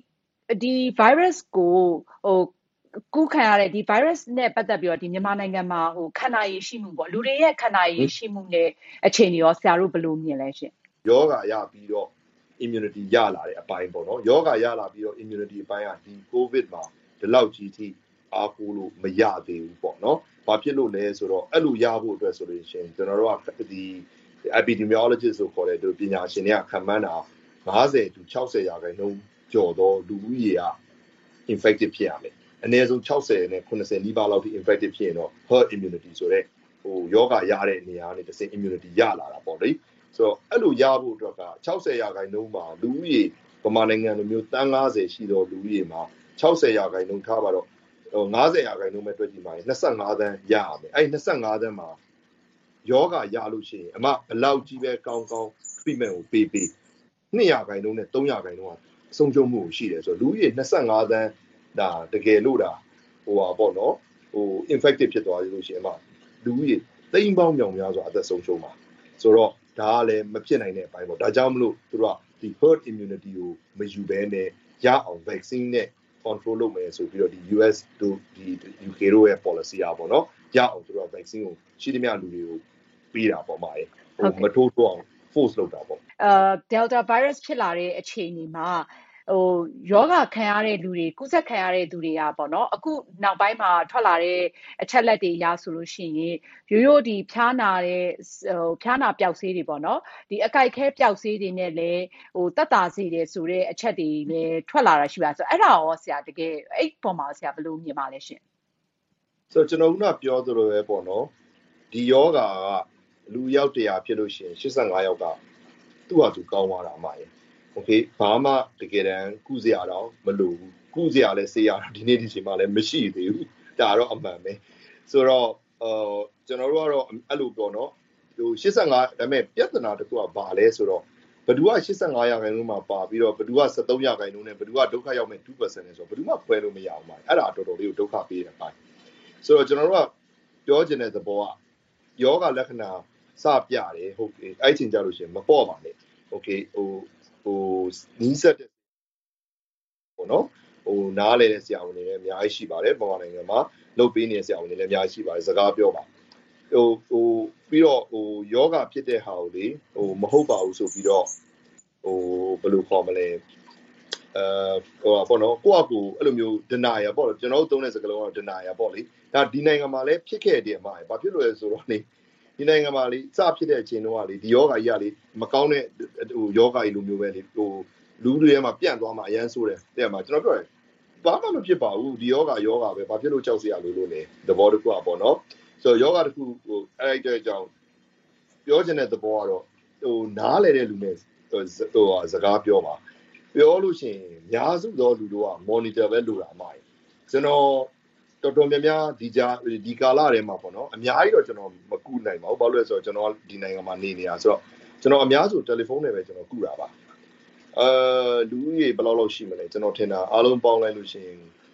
virus ကိုဟိုကူးခံရတဲ့ဒီ virus နဲ့ပတ်သက်ပြီးတော့ဒီမြန်မာနိုင်ငံမှာဟိုခန္ဓာရည်ရှိမှုပေါ့လူတွေရဲ့ခန္ဓာရည်ရှိမှုနဲ့အခြေအနေရောဆရာတို့ဘယ်လိုမြင်လဲရှင်ယောဂရပြီးတော့ immunity ရလာတဲ့အပိုင်းပေါ့နော်ယောဂရလာပြီးတော့ immunity အပိုင်းကဒီ covid မှာဒီလောက်ကြီးထိအားကိုးလို့မရသေးဘူးပေါ့နော်ဘာဖြစ်လို့လဲဆိုတော့အဲ့လိုရဖို့အတွက်ဆိုလို့ရှိရင်ကျွန်တော်တို့ကဒီ epidemiologist ဆိုခေါ်တဲ့သူပညာရှင်တွေကခန့်မှန်းတာ50 to 60 ရာခိုင်နှုန်းကျော်တော့လူဦးရေက infected ဖြစ်ရမယ်အနည်းဆုံး60နဲ့90နီးပါးလောက်ထိ infected ဖြစ်ရင်တော့ herd immunity ဆိုတဲ့ဟိုယောဂရတဲ့နေရာကနေတစ်ဆင့် immunity ရလာတာပေါ့လေဆိုတော့အဲ့လိုရဖို့အတွက်က60ရာခိုင်နှုန်းမှာလူဦးရေပမာနိုင်ငံလိုမျိုးတန်း90ရှိတော့လူဦးရေမှာ60ရာခိုင်နှုန်းထားပါတော့50ရာခိုင်နှုန်းပဲတွက်ကြည့်ပါရင်25သန်းရရမယ်အဲ့25သန်းမှာယောဂရလို့ရှိရင်အမဘလောက်ကြီးပဲကောင်းကောင်း treatment ကိုပေး2ရာခိုင်နှုန်းနဲ့3ရာခိုင်နှုန်းကအဆုံးရှုံးမှုရှိတယ်ဆိုတော့လူဦးရေ25သန်းဒါတကယ်လို့ဒါဟိုပါပေါ့နော်ဟို infected ဖြစ်သွားလို့ရှိရင်အမလူဦးရေသိန်းပေါင်းမြောင်များစွာအသက်ဆုံးရှုံးပါဆိုတော့ဒါကလည်းမဖြစ်နိုင်တဲ့အပိုင်းပေါ့ဒါကြောင့်မလို့သူတို့ကဒီ herd immunity ကိုမယူဘဲနဲ့ရအောင် vaccine နဲ့ control လုပ်မယ်ဆိုပြီးတော့ဒီ US တို့ဒီ UK တို့ရဲ့ policy อ่ะပေါ့နော်ရအောင်သူတို့က vaccine ကိုရှိသမျှလူတွေကိုပေးတာပေါ့မှာဟိုမထိုးတော့ force လုပ်တာပေါ့ Delta virus ဖြစ်လာတဲ့အခြေအနေမှာဟိုယောဂခံရတဲ့လူတွေကုသခံရတဲ့သူတွေကပေါ့နော်အခုနောက်ပိုင်းမှာထွက်လာတဲ့အချက်လက်တွေအရဆိုလို့ရှိရင်ရိုးဒီဖျားနာတဲ့ဖျားနာပျောက်ဆေးတွေပေါ့နော်ဒီအကြိုက်ခဲပျောက်ဆေးတွေနဲ့လည်းဟိုတက်တာစေတယ်ဆိုတဲ့အချက်တွေလည်းထွက်လာတာရှိပါဆိုအဲ့ဒါရောဆရာတကယ်အဲ့ပုံမှာဆရာဘယ်လိုမြင်ပါလဲရှင်ဆိုတော့ကျွန်တော်ကပြောသလိုပဲပေါ့နော်ဒီယောဂါကလူယောက်100ဖြစ်လို့ရှိရင်85ယောက်ကသူ့ဟာသူကောင်းသွားတာအမရေโอเคဘာမှတကယ်တမ်းကုစရာတော့မလိုဘူးကုစရာလည်းဆေးရတော့ဒီနေ့ဒီချိန်မှလည်းမရှိသေးဘူးဒါတော့အမှန်ပဲဆိုတော့ကျွန်တော်တို့ကတော့အဲ့လိုပေါ့နော်ဟို85ဒါပေမဲ့ပြဿနာတစ်ခုကဘာလဲဆိုတော့ဘယ်သူက85ရာခိုင်နှုန်းမှာပါပြီးတော့ဘယ်သူက73ရာခိုင်နှုန်းနဲ့ဘယ်သူကဒုက္ခရောက်မဲ့ 2% နဲ့ဆိုတော့ဘယ်သူမှဖွဲလို့မရအောင်ပါအဲ့ဒါတော်တော်လေးကိုဒုက္ခပေးတဲ့အပိုင်းဆိုတော့ကျွန်တော်တို့ကပြောချင်တဲ့သဘောကယောဂလက္ခဏာစပြတယ်ဟုတ်ကဲ့အဲ့ချိန်ကြလို့ရှိရင်မပေါ့ပါနဲ့โอเคဟိုနီးစက်တဲ့ပေါ့နော်ဟိုနားလေတဲ့ဆရာဝန်တွေလည်းအများကြီးရှိပါတယ်ပုံမှန်နိုင်ငံမှာလုပ်ပေးနေတဲ့ဆရာဝန်တွေလည်းအများကြီးရှိပါတယ်စကားပြောပါဟိုပြီးတော့ဟိုယောဂဖြစ်တဲ့ဟာကိုလေဟိုမဟုတ်ပါဘူးဆိုပြီးတော့ဟိုဘယ်လိုခေါ်မလဲဟိုပေါ့နော်ကိုယ့်အကူအဲ့လိုမျိုး denial ပေါ့ကျွန်တော်တို့သုံးတဲ့စကားလုံးက denial ပေါ့လေဒါဒီနိုင်ငံမှာလည်းဖြစ်ခဲ့တယ်အမှားဘာဖြစ်လို့လဲဆိုတော့လေဒီနိုင်ငံမှာလေစဖြစ်တဲ့အချိန်တုန်းကလေဒီယောဂါကြီးကလေမကောင်းတဲ့ဟိုယောဂါကြီးလိုမျိုးပဲလေဟိုလူတွေထဲမှာပြန့်သွားမှအရန်ဆိုးတယ်တဲ့မှာကျွန်တော်ပြောတယ်ဘာမှမဖြစ်ပါဘူးဒီယောဂါပဲဘာဖြစ်လို့ကြောက်စရာလို့လဲသဘောတခုอ่ะပေါ့နော်ဆိုတော့ယောဂါတခုဟိုအဲ့တဲ့အကြောင်းပြောချင်တဲ့သဘောကတော့ဟိုနားလေတဲ့လူနဲ့ဟိုစကားပြောပါပြောလို့ရှိရင်များစုသောလူတို့က monitor ပဲလိုတာအမှားကျွန်တော်တော်များများဒီကာလထဲမှာပေါ့နော်အများကြီးတော့ကျွန်တော်မကူနိုင်ပါဘူးဘာလို့လဲဆိုတော့ကျွန်တော်ဒီနိုင်ငံမှာနေနေတာဆိုတော့ကျွန်တော်အများစုတယ်လီဖုန်းနဲ့ပဲကျွန်တော်ကူတာပါလူကြီးဘယ်လောက်လောက်ရှိမလဲကျွန်တော်ထင်တာအားလုံးပေါင်းလိုက်လို့ရှိရင်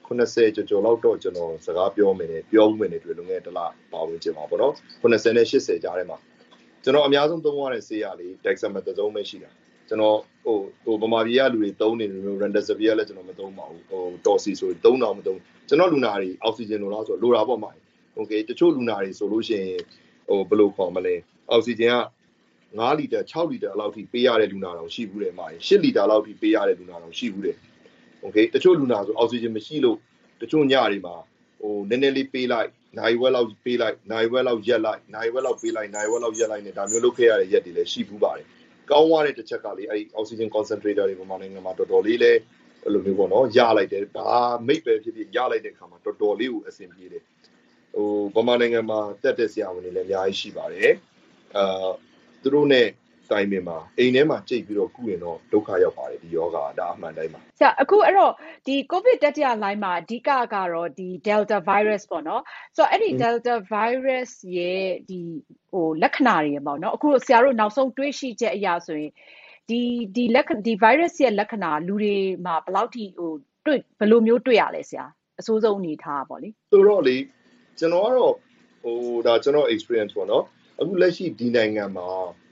80ကျော်လောက်တော့ကျွန်တော်စကားပြောမယ်နဲ့ပြောဦးမယ်နဲ့တွေ့လုံခဲ့တလားပါဝင်ချင်ပါပေါ့နော်80နဲ့80ကြားထဲမှာကျွန်တော်အများဆုံးသုံးရတဲ့ဆေးရလေး dexamethasone ပဲရှိတာကျွန်တော်ဗမာပြည်ကလူတွေသုံးနေတယ်မျိုး remdesivir လည်းကျွန်တော်မသုံးပါဘူးtorsi ဆိုသုံးတော့မသုံးကျွန်တော်လူနာတွေအောက်ဆီဂျင်လိုလားဆိုလိုတာပေါ့မှာโอเคတချို့လူနာတွေဆိုလို့ရှိရင်ဘယ်လိုခေါ်မလဲအောက်ဆီဂျင်က5လီတာ6လီတာလောက်ထိပေးရတဲ့လူနာတောင်ရှိဘူးတယ်မှာ8လီတာလောက်ထိပေးရတဲ့လူနာတောင်ရှိဘူးတယ်โอเคတချို့လူနာဆိုအောက်ဆီဂျင်မရှိလို့တချို့ညတွေမှာနည်းနည်းလေးပေးလိုက်နိုင်ဝက်လောက်ပေးလိုက်နိုင်ဝက်လောက်ရက်လိုက်နိုင်ဝက်လောက်ပေးလိုက်နိုင်ဝက်လောက်ရက်လိုက်နဲ့ဒါမျိုးလုပ်ခဲ့ရတဲ့ရက်တွေလည်းရှိဘူးပါတယ်ကောင်းသွားတဲ့တစ်ချက်ကလေအဲ့ဒီ oxygen concentrator တွေပုံမှန်နိုင်ငံမှာတော်တော်လေးလဲအဲ့လိုမျိုးပေါ့နော်ရလိုက်တယ်ဒါမိတ်ပဲဖြစ်ဖြစ်ရလိုက်တဲ့အခါမှာတော်တော်လေးကိုအဆင်ပြေတယ်ပုံမှန်နိုင်ငံမှာတက်တဲ့ဆရာဝန်တွေလည်းအများကြီးရှိပါတယ်သူတို့ ਨੇ တိုင်ပင်မှာအိမ်ထဲမှာကြိတ်ပြီးတော့ကုရင်တော့ဒုက္ခရောက်ပါတယ်ဒီယောဂဒါအမှန်တိုင်းပါဆရာအခုအဲ့တော့ဒီ COVID တတိယလှိုင်းမှာအဓိကကတော့ဒီ Delta virus ပေါ့နော်ဆိုတော့အဲ့ဒီ Delta virus ရဲ့ဒီလက္ခဏာတွေပေါ့နော်အခုဆရာတို့နောက်ဆုံးတွေးရှိချက်အရာဆိုရင်ဒီ virus ရဲ့လက္ခဏာလူတွေမှာဘယ်လောက်ထိဘယ်လိုမျိုးတွေ့ရလဲဆရာအဆိုးဆုံးအနေထားပေါ့လေဆိုတော့လေကျွန်တော်ကတော့ဒါကျွန်တော် experience ပေါ့နော်အခုလက်ရှိဒီနိုင်ငံမှာ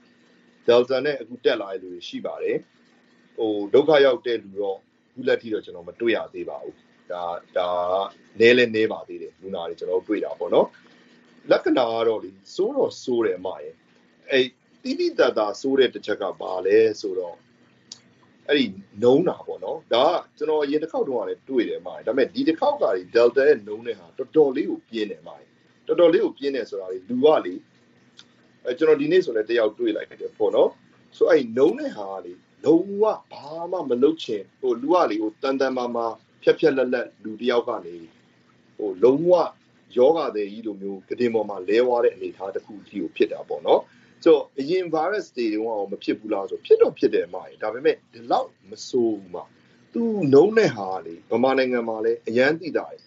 Delta နဲ့အခုတက်လာတဲ့လူတွေရှိပါတယ်ဒုက္ခရောက်တဲ့လူတော့ခုလက်ထိတော့ကျွန်တော်မတွေ့ရသေးပါဘူးဒါနဲပါသေးတယ်လူနာတွေကျွန်တော်တွေ့တာပေါ့နော်လက္ခဏာကတော့လေစိုးတော့စိုးတယ်အမရဲ့အဲ့တိတိတတ်တာစိုးတဲ့တစ်ချက်ကပါလဲဆိုတော့အဲ့ဒီနုံတာပေါ့နော်ဒါကကျွန်တော်အရင်တစ်ခေါက်တော့လည်းတွေ့တယ်အမရဲ့ဒါပေမဲ့ဒီတစ်ခေါက်ကလေ Delta ရဲ့နုံတဲ့ဟာတော်တော်လေးကိုပြင်းတယ်အမရဲ့တော်တော်လေးကိုပြင်းတယ်ဆိုတာလေလူကလေကျွန်တော်ဒီနေ့ဆိုလည်းတယောက်တွေ့လိုက်တယ်ပေါ့နော်ဆိုအဲ့နုံတဲ့ဟာလေလုံးဝဘာမှမလုပ်ချင်လူကလေတန်တန်မာဖြက်လက်လူတယောက်ကနေလုံးဝယောဂတဲ့ကြီးလိုမျိုးကတင်ပေါ်မှာလဲသွားတဲ့အနေအထားတစ်ခုကြီးကိုဖြစ်တာပေါ့နော်ဆိုအရင် virus တွေတော့မဖြစ်ဘူးလားဆိုဖြစ်တော့ဖြစ်တယ်အမကြီးဒါပေမဲ့ဒီလောက်မဆိုးဘူးမှာသူနုံတဲ့ဟာလေဗမာနိုင်ငံမှာလည်းအရန်သိတာတယ်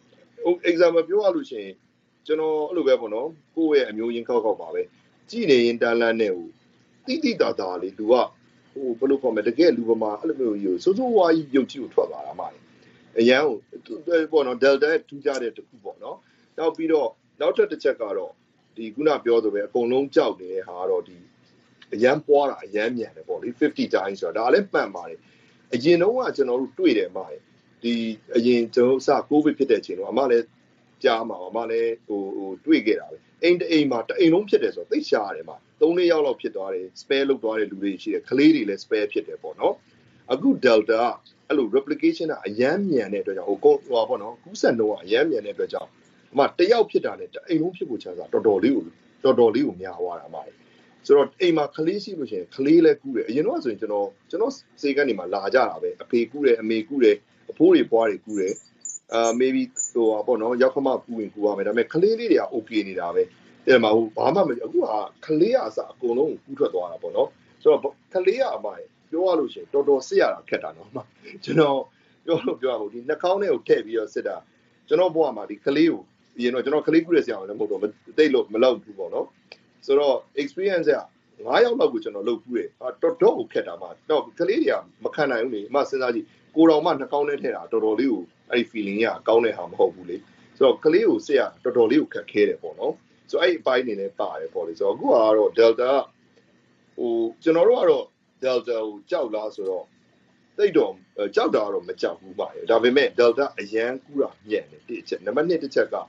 example ပြောရလို့ရှိရင်ကျွန်တော်အဲ့လိုပဲပေါ့နော်ကိုယ့်ရဲ့အမျိုးရင်းခောက်ပါပဲကြည်နေရင်တန်လန်းနဲ့တိတာလေးလူကဘယ်လိုခေါ်မလဲတကယ်လူပမာအဲ့လိုမျိုးကြီးစိုးဝါးကြီးရုပ်ကြီးကိုထွက်လာတာမှအရန်ပေါ့နော် Delta ရဲ့ထူးခြားတဲ့တစ်ခုပေါ့နော်နောက်ပြီးတော့နောက်ထပ်တစ်ချက်ကတော့ဒီခုနပြောဆိုပဲအကုန်လုံးကြောက်နေတဲ့ဟာကတော့ဒီအရန်ပွားတာအရန်မြန်တယ်ပေါ့လေ50 times ဆိုတာဒါလည်းပန်ပါတယ်အရင်တော့ကကျွန်တော်တို့တွေ့တယ်မှဒီအရင်ကျွန်တော်စ COVID ဖြစ်တဲ့အချိန်တော့အမလည်းကြားမှာအမလည်းတွေ့ခဲ့တာပဲအိမ်တအိမ်မှာတအိမ်လုံးဖြစ်တယ်ဆိုတော့သိရှားရတယ်မှာ3-4 ယောက်လောက်ဖြစ်သွားတယ် spare လုပ်သွားတဲ့လူတွေရှိတယ်ကလေးတွေလည်း spare ဖြစ်တယ်ပေါ့နော်အခု Delta အဲ့လို replication ကအရန်မြန်တဲ့အတွက်ကြောင့်ပေါ့နော်ကူးစက်နှုန်းကအရန်မြန်တဲ့အတွက်ကြောင့်အမတယောက်ဖြစ်တာနဲ့တအိမ်လုံးဖြစ်ဖို့ချမ်းသာတော်တော်လေးကိုများသွားတာအမဆိုတော့အိမ်မှာကလေးရှိလို့ရှိရင်ကလေးလည်းကူးတယ်အရင်တော့ဆိုရင်ကျွန်တော်စေကနေမှာလာကြတာပဲအဖေကူးတယ်အမေကူးတယ်အဖိုးတွေပွားတွေကူးတယ်maybe ပေါ့နော်ရောက်ခမကူးရင်ကူးရမယ်ဒါပေမဲ့ကလေးလေးတွေက okay နေတာပဲအဲ့မှာဘာမှမအခုကကလေးကအစအကုန်လုံးကူးထွက်သွားတာပေါ့နော်ဆိုတော့ကလေးကအမပြောရလို့ရှိရင်တော်တော်စစ်ရတာခက်တာနော်ကျွန်တော်ပြောရမို့ဒီနှာခေါင်းထဲကိုထည့်ပြီးတော့စစ်တာကျွန်တော်ဘဝမှာဒီကလေးကိုပြီးရင်တော့ကျွန်တော်ကလေးကူးရဆရာလည်းမဟုတ်တော့တိတ်လို့မလောက်ဘူးပေါ့နော်ဆိုတော့ experience က9ယောက်လောက်ကိုကျွန်တော်လုပ်ကူးတယ်တော်တော်ကိုခက်တာမှတော့ကလေးတွေကမခံနိုင်ဘူးလေအမစဉ်းစားကြည့်ကိုတော်မှနှာခေါင်းထဲထည့်တာတော်တော်လေးကိုအဲ့ဒီ feeling ကကောင်းတဲ့ဟာမဟုတ်ဘူးလေဆိုတော့ကလေးကိုစစ်ရတော်တော်လေးကိုခက်ခဲတယ်ပေါ့နော်ဆိုအဲ့အပိုင်းနေနဲ့ပါတယ်ပေါ့လေဆိုတော့အခုကတော့ Delta ကျွန်တော်တို့ကတော့ Delta ကိုကြောက်လားဆိုတော့တိတ်တော့ကြောက်တာကတော့မကြောက်ဘူးပါလေဒါပေမဲ့ Delta အရန်ကူတာမြက်တယ်တစ်ချက်နံပါတ်1တစ်ချက်က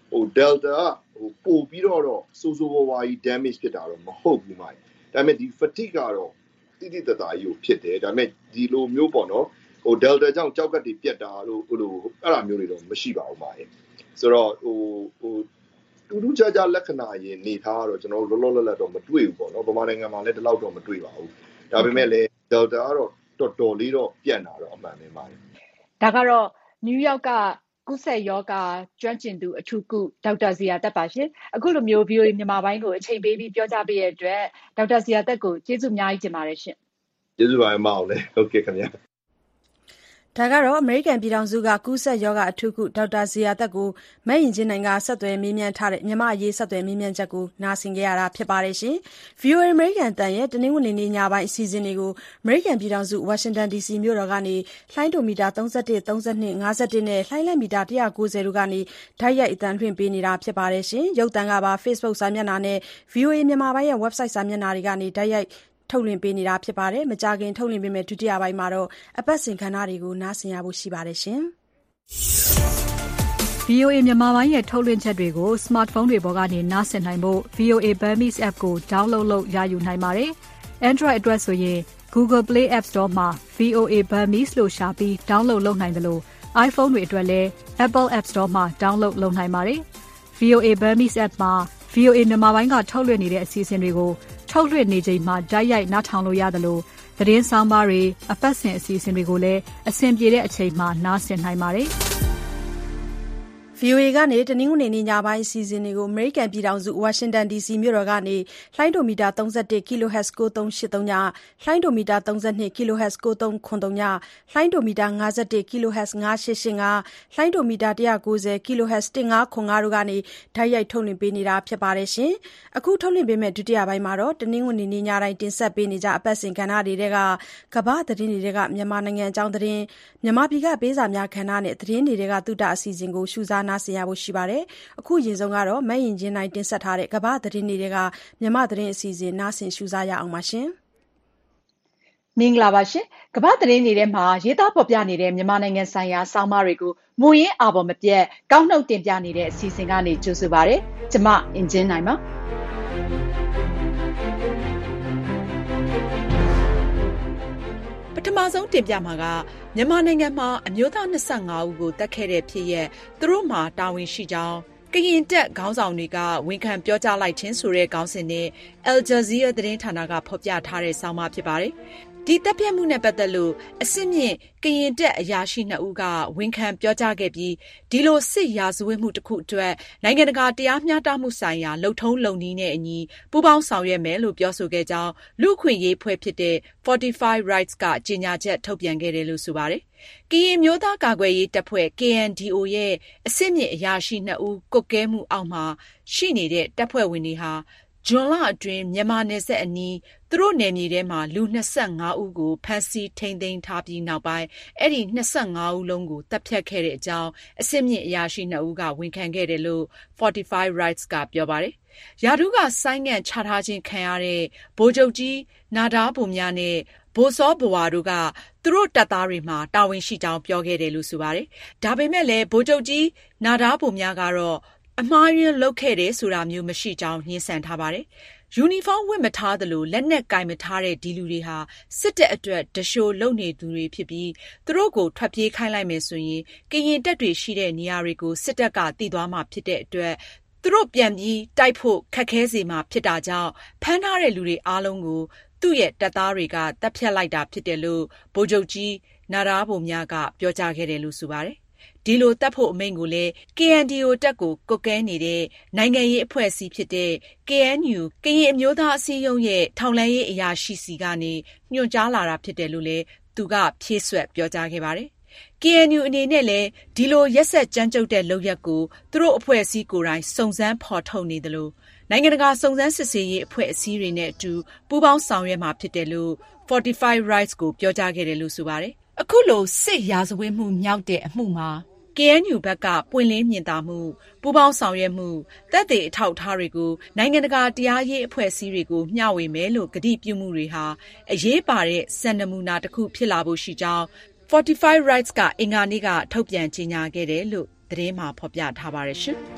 Delta ပို့ပြီးတော့စိုးဝါးကြီး damage ဖြစ်တာတော့မဟုတ်ဘူးမှာဒါပေမဲ့ဒီ fatigue ကတော့တိတိတတ်တာကြီးကိုဖြစ်တယ်ဒါပေမဲ့ဒီလိုမျိုးပေါ့နော်Delta ကြောင့်ကြောက်ကတ်တွေပြက်တာလို့အဲ့ဒါမျိုးတွေတော့မရှိပါဘူးမှာဆိုတော့တူးခြားလက္ခဏာရင်နေထားတော့ကျွန်တော်လောလောလတ်တော့မတွေ့ဘူးပေါ့နော်ဗမာနိုင်ငံမှာလည်းဒီလောက်တော့မတွေ့ပါဘူးဒါပေမဲ့လည်း Delta ကတော့တော်တော်လေးတော့ပြန့်တာတော့အမှန်ပဲပါတယ်ဒါကတော့နယူးယောက်ကကုသယောဂကျွမ်းကျင်သူအထူးကုဒေါက်တာဇီယာသက်ပါရှင်အခုလိုမျိုး VOA မြန်မာပိုင်းကိုအချိန်ပေးပြီးပြောကြားပေးရတဲ့အတွက်ဒေါက်တာဇီယာသက်ကိုကျေးဇူးအများကြီးတင်ပါတယ်ရှင်ကျေးဇူးပါမအောင်လေဟုတ်ကဲ့ခင်ဗျာဒါကတော့အမေရိကန်ပြည်ထောင်စုကကူးစက်ရောဂါအထူးကုဒေါက်တာဇေယျသက်ကိုမအင်ကြင်းနိုင်ကဆက်သွယ်မေးမြန်းထားတဲ့မြန်မာအရေးဆက်သွယ်မေးမြန်းချက်ကိုနားဆင်ကြရတာဖြစ်ပါတယ်ရှင်။ VOA အမေရိကန်တန်ရဲ့တနင်္ဂနွေနေ့ညပိုင်းအစီအစဉ်တွေကိုအမေရိကန်ပြည်ထောင်စုဝါရှင်တန် DC မြို့တော်ကနေလှိုင်းဒိုမီတာ31 32 51နဲ့လှိုင်းလက်မီတာ190တို့ကနေဓာတ်ရိုက်အသံလွှင့်ပေးနေတာဖြစ်ပါတယ်ရှင်။ရုပ်သံကပါ Facebook စာမျက်နှာနဲ့ VOA မြန်မာပိုင်းရဲ့ website စာမျက်နှာတွေကနေဓာတ်ရိုက်ထုတ်လွှင့်ပေးနေတာဖြစ်ပါတယ်။မကြာခင်ထုတ်လွှင့်ပေးမယ့်ဒုတိယပိုင်းမှာတော့အပတ်စဉ်ခန်းသားတွေကိုနားဆင်ရဖို့ရှိပါတယ်ရှင်။ VOA မြန်မာပိုင်းရဲ့ထုတ်လွှင့်ချက်တွေကို smartphone တွေပေါ်ကနေနားဆင်နိုင်ဖို့ VOA Burmese app ကို download လုပ်ရယူနိုင်ပါတယ်။ Android အတွက်ဆိုရင် Google Play App Store မှာ VOA Burmese လို့ရှာပြီး download လုပ်နိုင်တယ်လို့ iPhone တွေအတွက်လည်း Apple App Store မှာ download လုပ်နိုင်ပါတယ်။ VOA Burmese app မှာ VOA မြန်မာပိုင်းကထုတ်လွှင့်နေတဲ့အစီအစဉ်တွေကိုထုတ်လွှင့်နေချိန်မှာဓာတ်ရိုက်နားထောင်လို့ရတယ်လို့သတင်းဆောင်ပါတွေအပတ်စဉ်အစီအစဉ်တွေကိုလည်းအဆင်ပြေတဲ့အချိန်မှာနားဆင်နိုင်ပါတယ်။ VOA ကနေတနင်္ဂနွေနေ့ညပိုင်းအစီအစဉ်တွေကိုအမေရိကန်ပြည်ထောင်စုဝါရှင်တန် DC မြို့တော်ကနေလှိုင်းဒိုမီတာ31 kHz 9383ညလှိုင်းဒိုမီတာ32 kHz 9393ညလှိုင်းဒိုမီတာ51 kHz 9885လှိုင်းဒိုမီတာ190 kHz 1505တို့ကနေဓာတ်ရိုက်ထုတ်လွှင့်ပေးနေတာဖြစ်ပါတယ်ရှင်။အခုထုတ်လွှင့်ပေးမယ့်ဒုတိယပိုင်းမှာတော့တနင်္ဂနွေနေ့ညတိုင်းတင်ဆက်ပေးနေကြအပတ်စဉ်ကဏ္ဍတွေကကမ္ဘာသတင်းတွေကမြန်မာနိုင်ငံအကြောင်းသတင်းမြန်မာပြည်ကပေးစာများခဏနဲ့သတင်းတွေကသုတအစီအစဉ်ကိုရှုစားနားဆင်ရဖို့ရှိပါတယ်။အခုရင်ဆုံးကတော့မအင်ကြင်းနိုင်တင်ဆက်ထားတဲ့ကမ္ဘာသတင်းတွေကမြန်မာသတင်းအစီအစဉ်နားဆင်ရှုစားရအောင်ပါရှင်။မင်္ဂလာပါရှင်။ကမ္ဘာသတင်းတွေထဲမှာရေးသားဖော်ပြနေတဲ့မြန်မာနိုင်ငံဆိုင်ရာဆောင်းပါးတွေကိုမူရင်းအာဘော်မပြတ်ကောက်နှုတ်တင်ပြနေတဲ့အစီအစဉ်ကနေကြိုဆိုပါရစေ။ကျွန်မအင်ကြင်းနိုင်ပါပထမဆုံးတင်ပြမှာကမြန်မာနိုင်ငံမှာအမျိုးသား25ဦးကိုတတ်ခဲ့တဲ့ဖြစ်ရပ်သူတို့မှာတာဝန်ရှိကြောင်းကရင်တက်ခေါင်းဆောင်တွေကဝန်ခံပြောကြားလိုက်ခြင်းဆိုတဲ့ခေါင်းစဉ်နဲ့ Al Jazeera သတင်းဌာနကဖော်ပြထားတဲ့ဆောင်းပါးဖြစ်ပါတယ်။ဒီတပ်ဖြတ်မှုနဲ့ပတ်သက်လို့အစစ်မြင့်ကရင်တက်အရာရှိ2ဦးကဝန်ခံပြောကြားခဲ့ပြီးဒီလိုစစ်ရာဇဝတ်မှုတစ်ခုအတွက်နိုင်ငံတကာတရားမျှတမှုဆိုင်ရာလုပ်ထုံးလုပ်နည်းနဲ့အညီပူးပေါင်းဆောင်ရွက်မယ်လို့ပြောဆိုခဲ့ကြောင်းလူ့အခွင့်အရေးဖွဲ့ဖြစ်တဲ့ Fortify Rights ကကြေညာချက်ထုတ်ပြန်ခဲ့တယ်လို့ဆိုပါတယ်။ကရင်မျိုးသားကာကွယ်ရေးတပ်ဖွဲ့ KNDO ရဲ့အစစ်မြင့်အရာရှိ2ဦးကွပ်ကဲမှုအောက်မှာရှိနေတဲ့တပ်ဖွဲ့ဝင်တွေဟာဇွန်လအတွင်းမြန်မာနယ်စပ်အနီးသူတို့နယ်မြေထဲမှာလူ25ဦးကိုဖမ်းဆီးထိန်းသိမ်းထားပြီးနောက်ပိုင်းအဲ့ဒီ25ဦးလုံးကိုတပ်ဖြတ်ခဲ့တဲ့အကြောင်းအစစ်မြင့်အရာရှိ2ဦးကဝန်ခံခဲ့တယ်လို့ Fortify Rights ကပြောပါတယ်။ရာထူးကဆိုင်းငံ့ချထားခြင်းခံရတဲ့ဗိုလ်ချုပ်ကြီးနာဒါဘုံများနဲ့ဗိုလ်စောဘဝါတို့ကသူတို့တပ်သားတွေမှာတာဝန်ရှိကြောင်းပြောခဲ့တယ်လို့ဆိုပါတယ်။ဒါပေမဲ့လည်းဗိုလ်ချုပ်ကြီးနာဒါဘုံများကတော့အမှားယွင်းလုပ်ခဲ့တယ်ဆိုတာမျိုးမရှိကြောင်းညှင်းဆန်ထားပါတယ်။ယူနီဖောင်းဝတ်မထားသလိုလက်နက်ကင်မထားတဲ့ဒီလူတွေဟာစစ်တပ်အတွက်တရှိုလုပ်နေသူတွေဖြစ်ပြီးသူတို့ကိုထွက်ပြေးခိုင်းလိုက်မယ်ဆိုရင်ကရင်တပ်တွေရှိတဲ့နေရာတွေကိုစစ်တပ်ကတည်သွားမှာဖြစ်တဲ့အတွက်သူတို့ပြန်ပြီးတိုက်ဖို့ခက်ခဲစေမှာဖြစ်တာကြောင့်ဖမ်းထားတဲ့လူတွေအားလုံးကိုသူ့ရဲ့တပ်သားတွေကတပ်ဖြတ်လိုက်တာဖြစ်တယ်လို့ဗိုလ်ချုပ်ကြီးနာဒါဘုံများကပြောကြားခဲ့တယ်လို့ဆိုပါတယ်။ဒီလိုတပ်ဖို့အမိန့်ကိုလည်း KNDO တပ်ကိုကွပ်ကဲနေတဲ့နိုင်ငံရေးအဖွဲ့အစည်းဖြစ်တဲ့ KNU ကရင်အမျိုးသားအစည်းအရုံးရဲ့ထောက်လှမ်းရေးအရာရှိစီကနေညွှန်ကြားလာတာဖြစ်တယ်လို့လည်းသူကဖြည့်ဆွတ်ပြောကြားခဲ့ပါတယ်။ KNU အနေနဲ့လည်းဒီလိုရက်စက်ကြမ်းကြုတ်တဲ့လုပ်ရပ်ကိုသူတို့အဖွဲ့အစည်းကိုယ်တိုင်စုံစမ်းဖော်ထုတ်နေတယ်လို့နိုင်ငံတကာစုံစမ်းစစ်ဆေးရေးအဖွဲ့အစည်းတွေနဲ့အတူပူးပေါင်းဆောင်ရွက်မှာဖြစ်တယ်လို့ Fortify Rights ကိုပြောကြားခဲ့တယ်လို့ဆိုပါတယ်။အခုလိုစစ်ရာဇဝတ်မှုမြောက်တဲ့အမှုမှာ KNU ဘက်ကပွင့်လင်းမြင်သာမှုပူးပေါင်းဆောင်ရွက်မှုသက်သေအထောက်အထားတွေကိုနိုင်ငံတကာတရားရေးအဖွဲ့အစည်းတွေကိုမျှဝေမယ်လို့ကတိပြုမှုတွေဟာအရေးပါတဲ့စံနမူနာတစ်ခုဖြစ်လာဖို့ရှိကြောင်း Fortify Rights ကအင်္ဂါနေ့ကထုတ်ပြန်ကြေညာခဲ့တယ်လို့သတင်းမှာဖော်ပြထားပါတယ်ရှင်။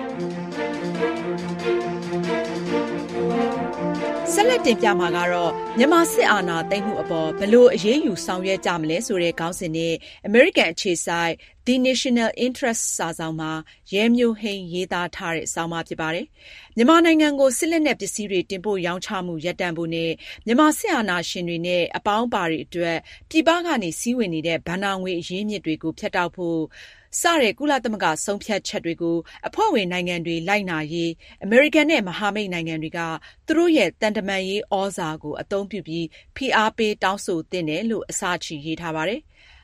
ဆက်လက်တင်ပြမှာကတော့မြန်မာစစ်အာဏာသိမ်းမှုအပေါ်ဘယ်လိုအရေးယူဆောင်ရွက်ကြမလဲဆိုတဲ့ခေါင်းစဉ်နဲ့ American အခြေစိုက် The National Interest စာစောင်မှာရဲမျိုးဟိန်းရေးသားထားတဲ့ဆောင်းပါးဖြစ်ပါတယ်။မြန်မာနိုင်ငံကိုစစ်လက်နက်ပစ္စည်းတွေတင်ပို့ရောင်းချမှုရပ်တန့်ဖို့နဲ့မြန်မာစစ်အာဏာရှင်တွေနဲ့အပေါင်းပါတွေအတွက်ပြည်ပကနေစီးဝင်နေတဲ့ဘဏ္ဍာငွေအရင်းမြစ်တွေကိုဖျက်တောက်ဖို့စတဲ့ကုလသမဂ္ဂဆုံးဖြတ်ချက်တွေကိုအဖွဲ့ဝင်နိုင်ငံတွေလိုက်နာရေးအမေရိကန်နဲ့မဟာမိတ်နိုင်ငံတွေကသူတို့ရဲ့တန်တမာရေးဩဇာကိုအသုံးပြုပြီးဖိအားပေးတောင်းဆိုသင့်တယ်လို့အစချီရေးထားပါတယ်။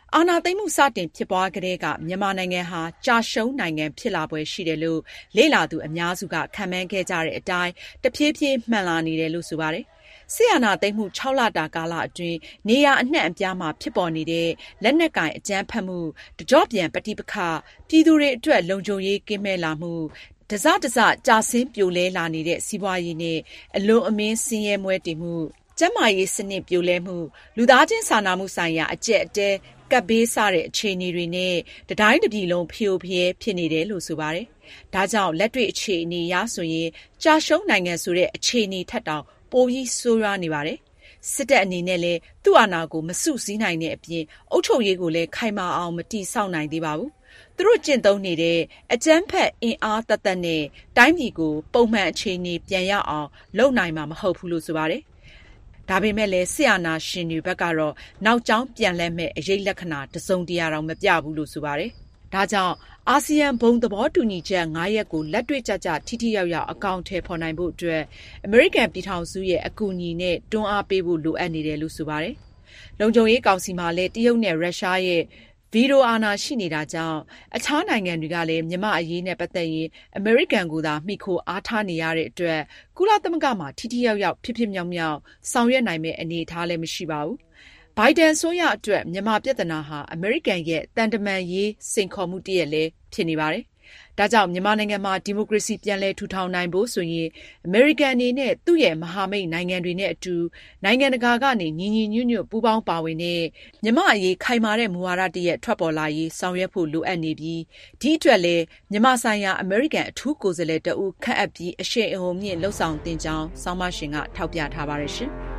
အာဏာသိမ်းမှုစတင်ဖြစ်ပွားကတည်းကမြန်မာနိုင်ငံဟာကြာရှုံးနိုင်ငံဖြစ်လာပွဲရှိတယ်လို့လေ့လာသူအများစုကခန့်မှန်းခဲ့ကြတဲ့အတိုင်းတဖြည်းဖြည်းမှန်လာနေတယ်လို့ဆိုပါတယ်။စစ်အာဏာသိမ်းမှု6လတာကာလအတွင်းနေရာအနှံ့အပြားမှာဖြစ်ပေါ်နေတဲ့လက်နက်ကိုင်အကြမ်းဖက်မှုတကြော့ပြန်ပဋိပက္ခပြည်သူတွေအတွက်လုံခြုံရေးကင်းမဲ့လာမှုတစကြာဆင်းပြိုလဲလာနေတဲ့စီးပွားရေးနဲ့အလွန်အမင်းဆင်းရဲမွဲတေမှုကျန်းမာရေးစနစ်ပြိုလဲမှုလူသားချင်းစာနာမှုဆိုင်ရာအကျက်အတဲကပ်ဘေးစတဲ့အခြေအနေတွေနဲ့တတိုင်းတစ်ပြည်လုံးဖျို့ဖျဲဖြစ်နေတယ်လို့ဆိုပါတယ်။ဒါကြောင့်လက်တွေ့အခြေအနေအရဆိုရင်ကြာရှုံးနိုင်ငံဆိုတဲ့အခြေအနေထက်တောင်ပိုပြီးဆိုးရွားနေပါတယ်။စစ်တပ်အနေနဲ့လည်းသူ့အာဏာကိုမစုစည်းနိုင်တဲ့အပြင်အုပ်ချုပ်ရေးကိုလည်းခိုင်မာအောင်မတည်ဆောက်နိုင်သေးပါဘူး။သူတို့ကျင့်သုံးနေတဲ့အကြမ်းဖက်အင်အားတသက်နဲ့တိုင်းပြည်ကိုပုံမှန်အခြေအနေပြန်ရအောင်လုပ်နိုင်မှာမဟုတ်ဘူးလို့ဆိုပါတယ်။ဒါပေမဲ့လည်းဆရာနာရှင်တွေဘက်ကတော့နောက်ကျောင်းပြန်လဲမဲ့အရေးလက္ခဏာတစုံတရာတော့မပြဘူးလို့ဆိုပါတယ်။ဒါကြောင့်အာဆီယံဘုံသဘောတူညီချက်9ရပ်ကိုလက်တွေ့ကျကျထိထိရောက်ရောက်အကောင့်ထဲပေါ်နိုင်ဖို့အတွက်အမေရိကန်ပြည်ထောင်စုရဲ့အကူအညီနဲ့တွန်းအားပေးဖို့လိုအပ်နေတယ်လို့ဆိုပါတယ်။လုံခြုံရေးကောင်စီမှာလည်းတရုတ်နဲ့ရုရှားရဲ့ဗီတိုအာဏာရှိနေတာကြောင့်အခြားနိုင်ငံတွေကလည်းမြန်မာအရေးနဲ့ပတ်သက်ရင်အမေရိကန်ကသာမှီခိုအားထားနေရတဲ့အတွက်ကုလသမဂ္ဂမှာထိထိရောက်ရောက်ဖြစ်မြောက်မြောက်ဆောင်ရွက်နိုင်မယ့်အနေအထားလည်းမရှိပါဘူး။ဘိုင်ဒန်ဆိုရအတွက်မြန်မာပြဿနာဟာအမေရိကန်ရဲ့တန်တမန်ရေးစိန်ခေါ်မှုတရက်လည်းဖြစ်နေပါတယ်။ဒါကြောင့်မြန်မာနိုင်ငံမှာဒီမိုကရေစီပြန်လည်ထူထောင်နိုင်ဖို့ဆိုရင်အမေရိကန်အနေနဲ့သူ့ရဲ့မဟာမိတ်နိုင်ငံတွေနဲ့အတူနိုင်ငံတကာကနေညီညီညွတ်ညွတ်ပူးပေါင်းပါဝင်တဲ့မြန်မာအရေးခိုင်မာတဲ့မူဝါဒတရက်ထွက်ပေါ်လာရေးဆောင်ရွက်ဖို့လိုအပ်နေပြီးဒီအတွက်လည်းမြန်မာဆိုင်ရာအမေရိကန်အထူးကိုယ်စားလှယ်တဦးခန့်အပ်ပြီးအရှိန်အဟုန်မြင့်လှုပ်ဆောင်သင့်ကြောင်းဆောင်းပါရှင်ကထောက်ပြထားပါတယ်ရှင်။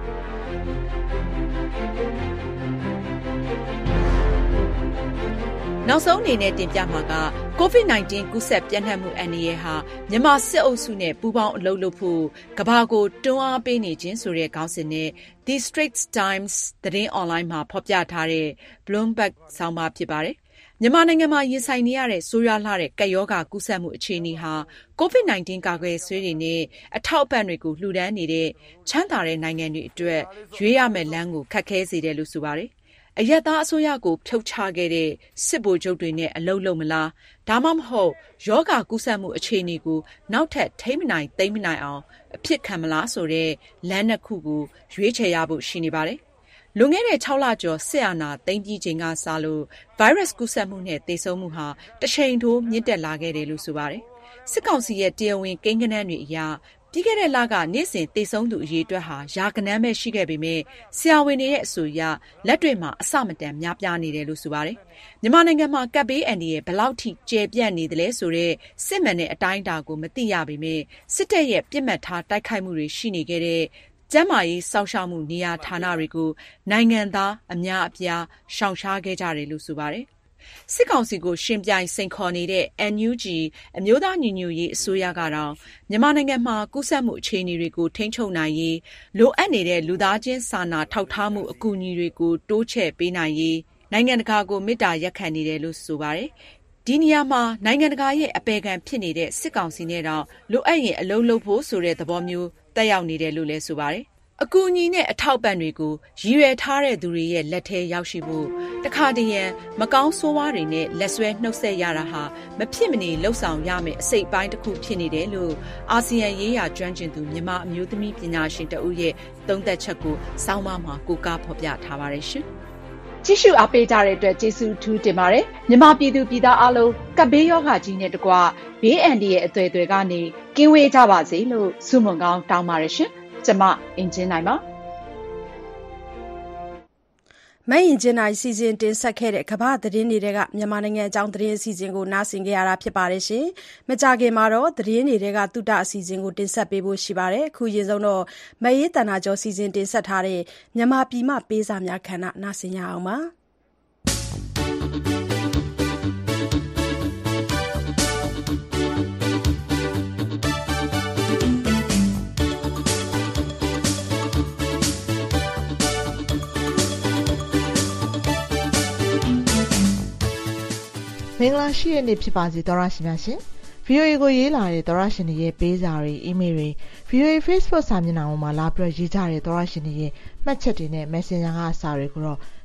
နောက်ဆုံးအနေနဲ့တင်ပြမှာက COVID-19 ကူးစက်ပြန့်နှံ့မှုအန္တရာယ်ဟာမြန်မာစစ်အုပ်စုနဲ့ပူးပေါင်းအလုပ်လုပ်ဖို့ကမ္ဘာကိုတွန်းအားပေးနေခြင်းဆိုတဲ့ခေါင်းစဉ်နဲ့ The Straits Times သတင်းအွန်လိုင်းမှာဖော်ပြထားတဲ့ Bloomberg ဆောင်းပါးဖြစ်ပါတယ်။မြန်မာနိုင်ငံမှာရင်ဆိုင်နေရတဲ့ဆိုးရွားလှတဲ့ကပ်ရောဂါကူးစက်မှုအခြေအနေဟာ COVID-19 ကာကွယ်ဆေးတွေနဲ့အထောက်အပံ့တွေကိုလှူဒါန်းနေတဲ့ချမ်းသာတဲ့နိုင်ငံတွေအတွက်ရွေးရမယ့်လမ်းကိုခက်ခဲစေတယ်လို့ဆိုပါတယ်။အရပ်သားအစိုးရကိုဖြုတ်ချခဲ့တဲ့စစ်ဗိုလ်ချုပ်တွေနဲ့အလုပ်လုပ်မလားဒါမှမဟုတ်ယောဂကူးစက်မှုအခြေအနေကိုနောက်ထပ်ထိမ့်မနိုင်သိမ့်မနိုင်အောင်အဖြစ်ခံမလားဆိုတဲ့လမ်းနှစ်ခုကိုရွေးချယ်ရဖို့ရှိနေပါတယ်။လွန်ခဲ့တဲ့6လကျော်စစ်အာဏာသိမ်းပြီးချိန်ကစလို့ဗိုင်းရပ်စ်ကူးစက်မှုနဲ့သေဆုံးမှုဟာတရှိန်ထိုးမြင့်တက်လာခဲ့တယ်လို့ဆိုပါတယ်။စစ်ကောင်စီရဲ့တရားဝင်ကိန်းဂဏန်းတွေအရပြီးခဲ့တဲ့လကနေ့စဉ်သေဆုံးသူအရေအတွက်ဟာရာဂဏန်းပဲရှိခဲ့ပေမဲ့ဆရာဝန်တွေရဲ့အဆိုအရလက်တွေ့မှာအဆမတန်များပြားနေတယ်လို့ဆိုပါတယ်။မြန်မာနိုင်ငံမှာကပ်ဘေးအန္တရာယ်ဘယ်လောက်ထိကျယ်ပြန့်နေသလဲဆိုတဲ့စစ်မှန်တဲ့အတိုင်းအတာကိုမသိရပေမဲ့စစ်တပ်ရဲ့ပြစ်မှတ်ထားတိုက်ခိုက်မှုတွေရှိနေခဲ့တဲ့ကျန်းမာရေးစောင့်ရှောက်မှုနေရာဌာနတွေကိုနိုင်ငံသားအများအပြားရှောင်ရှားခဲ့ကြတယ်လို့ဆိုပါတယ်။စစ်ကောင်စီကိုရှင်ပြိုင်စိန်ခေါ်နေတဲ့ NUG အမျိုးသားညီညွတ်ရေးအစိုးရကတော့မြန်မာနိုင်ငံမှာကူးစက်မှုအခြေအနေတွေကိုထိန်းချုပ်နိုင်ရေးလိုအပ်နေတဲ့လူသားချင်းစာနာထောက်ထားမှုအကူအညီတွေကိုတိုးချဲ့ပေးနိုင်ရေးနိုင်ငံတကာကိုမေတ္တာရပ်ခံနေတယ်လို့ဆိုပါတယ်။ဒီနေရာမှာနိုင်ငံတကာရဲ့အပယ်ခံဖြစ်နေတဲ့စစ်ကောင်စီနဲ့တော့လိုအပ်ရင်အလုံးလုံးဖို့ဆိုတဲ့သဘောမျိုးတက်ရောက်နေတယ်လို့လည်းဆိုပါတယ်။အကူအညီနဲ့အထောက်ပံ့တွေကိုရည်ရွယ်ထားတဲ့သူတွေရဲ့လက်ထဲရောက်ရှိဖို့တခါတရံမကောင်းဆိုးဝါးတွေနဲ့လက်ဆွဲနှုတ်ဆက်ရတာဟာမဖြစ်မနေလှုပ်ဆောင်ရမယ့်အစိတ်ပိုင်းတစ်ခုဖြစ်နေတယ်လို့အာဆီယံရေးရာကျွမ်းကျင်သူမြန်မာအမျိုးသမီးပညာရှင်တဦးရဲ့သုံးသပ်ချက်ကိုစောင်းမမှာကိုကားဖော်ပြထားပါတယ်ရှင်။ကြည့်ရှုအားပေးကြတဲ့အတွက်ကျေးဇူးထူးတင်ပါတယ်။မြန်မာပြည်သူပြည်သားအလုံးကပ်ဘေးရောဂါကြီးနဲ့တကွဘေးအန္တရာယ်အသွယ်သွယ်ကနေကင်းဝေးကြပါစေလို့ဆုမွန်ကောင်းတောင်းပါတယ်ရှင်။ကျမအင်ဂျင်နိုင်ပါမအင်ဂျင်နိုင်စီစဉ်တင်ဆက်ခဲ့တဲ့ကမ္ဘာသတင်းတွေကမြန်မာနိုင်ငံအကြောင်းသတင်းအစီအစဉ်ကိုနားဆင်ကြရတာဖြစ်ပါတယ်ရှင်။မကြခင်မှာတော့သတင်းတွေကသုတအစီအစဉ်ကိုတင်ဆက်ပေးဖို့ရှိပါတယ်။အခုရင်ဆုံးတော့မအေးတနာကျော်စီစဉ်တင်ဆက်ထားတဲ့မြန်မာပြည်မှပေးစာများခဏနားဆင်ရအောင်ပါ။မင်္ဂလာရှိတဲ့နေ့ဖြစ်ပါစေသောရရှိများရှင် VOA ကိုရေးလာတဲ့သောရရှင်တွေရဲ့ပေးစာတွေ email တွေ VOA Facebook စာမျက်နှာပေါ်မှာလာပြီးရေးကြတဲ့သောရရှင်တွေရဲ့မှတ်ချက်တွေနဲ့ Messenger ကစာတွေကိုတော့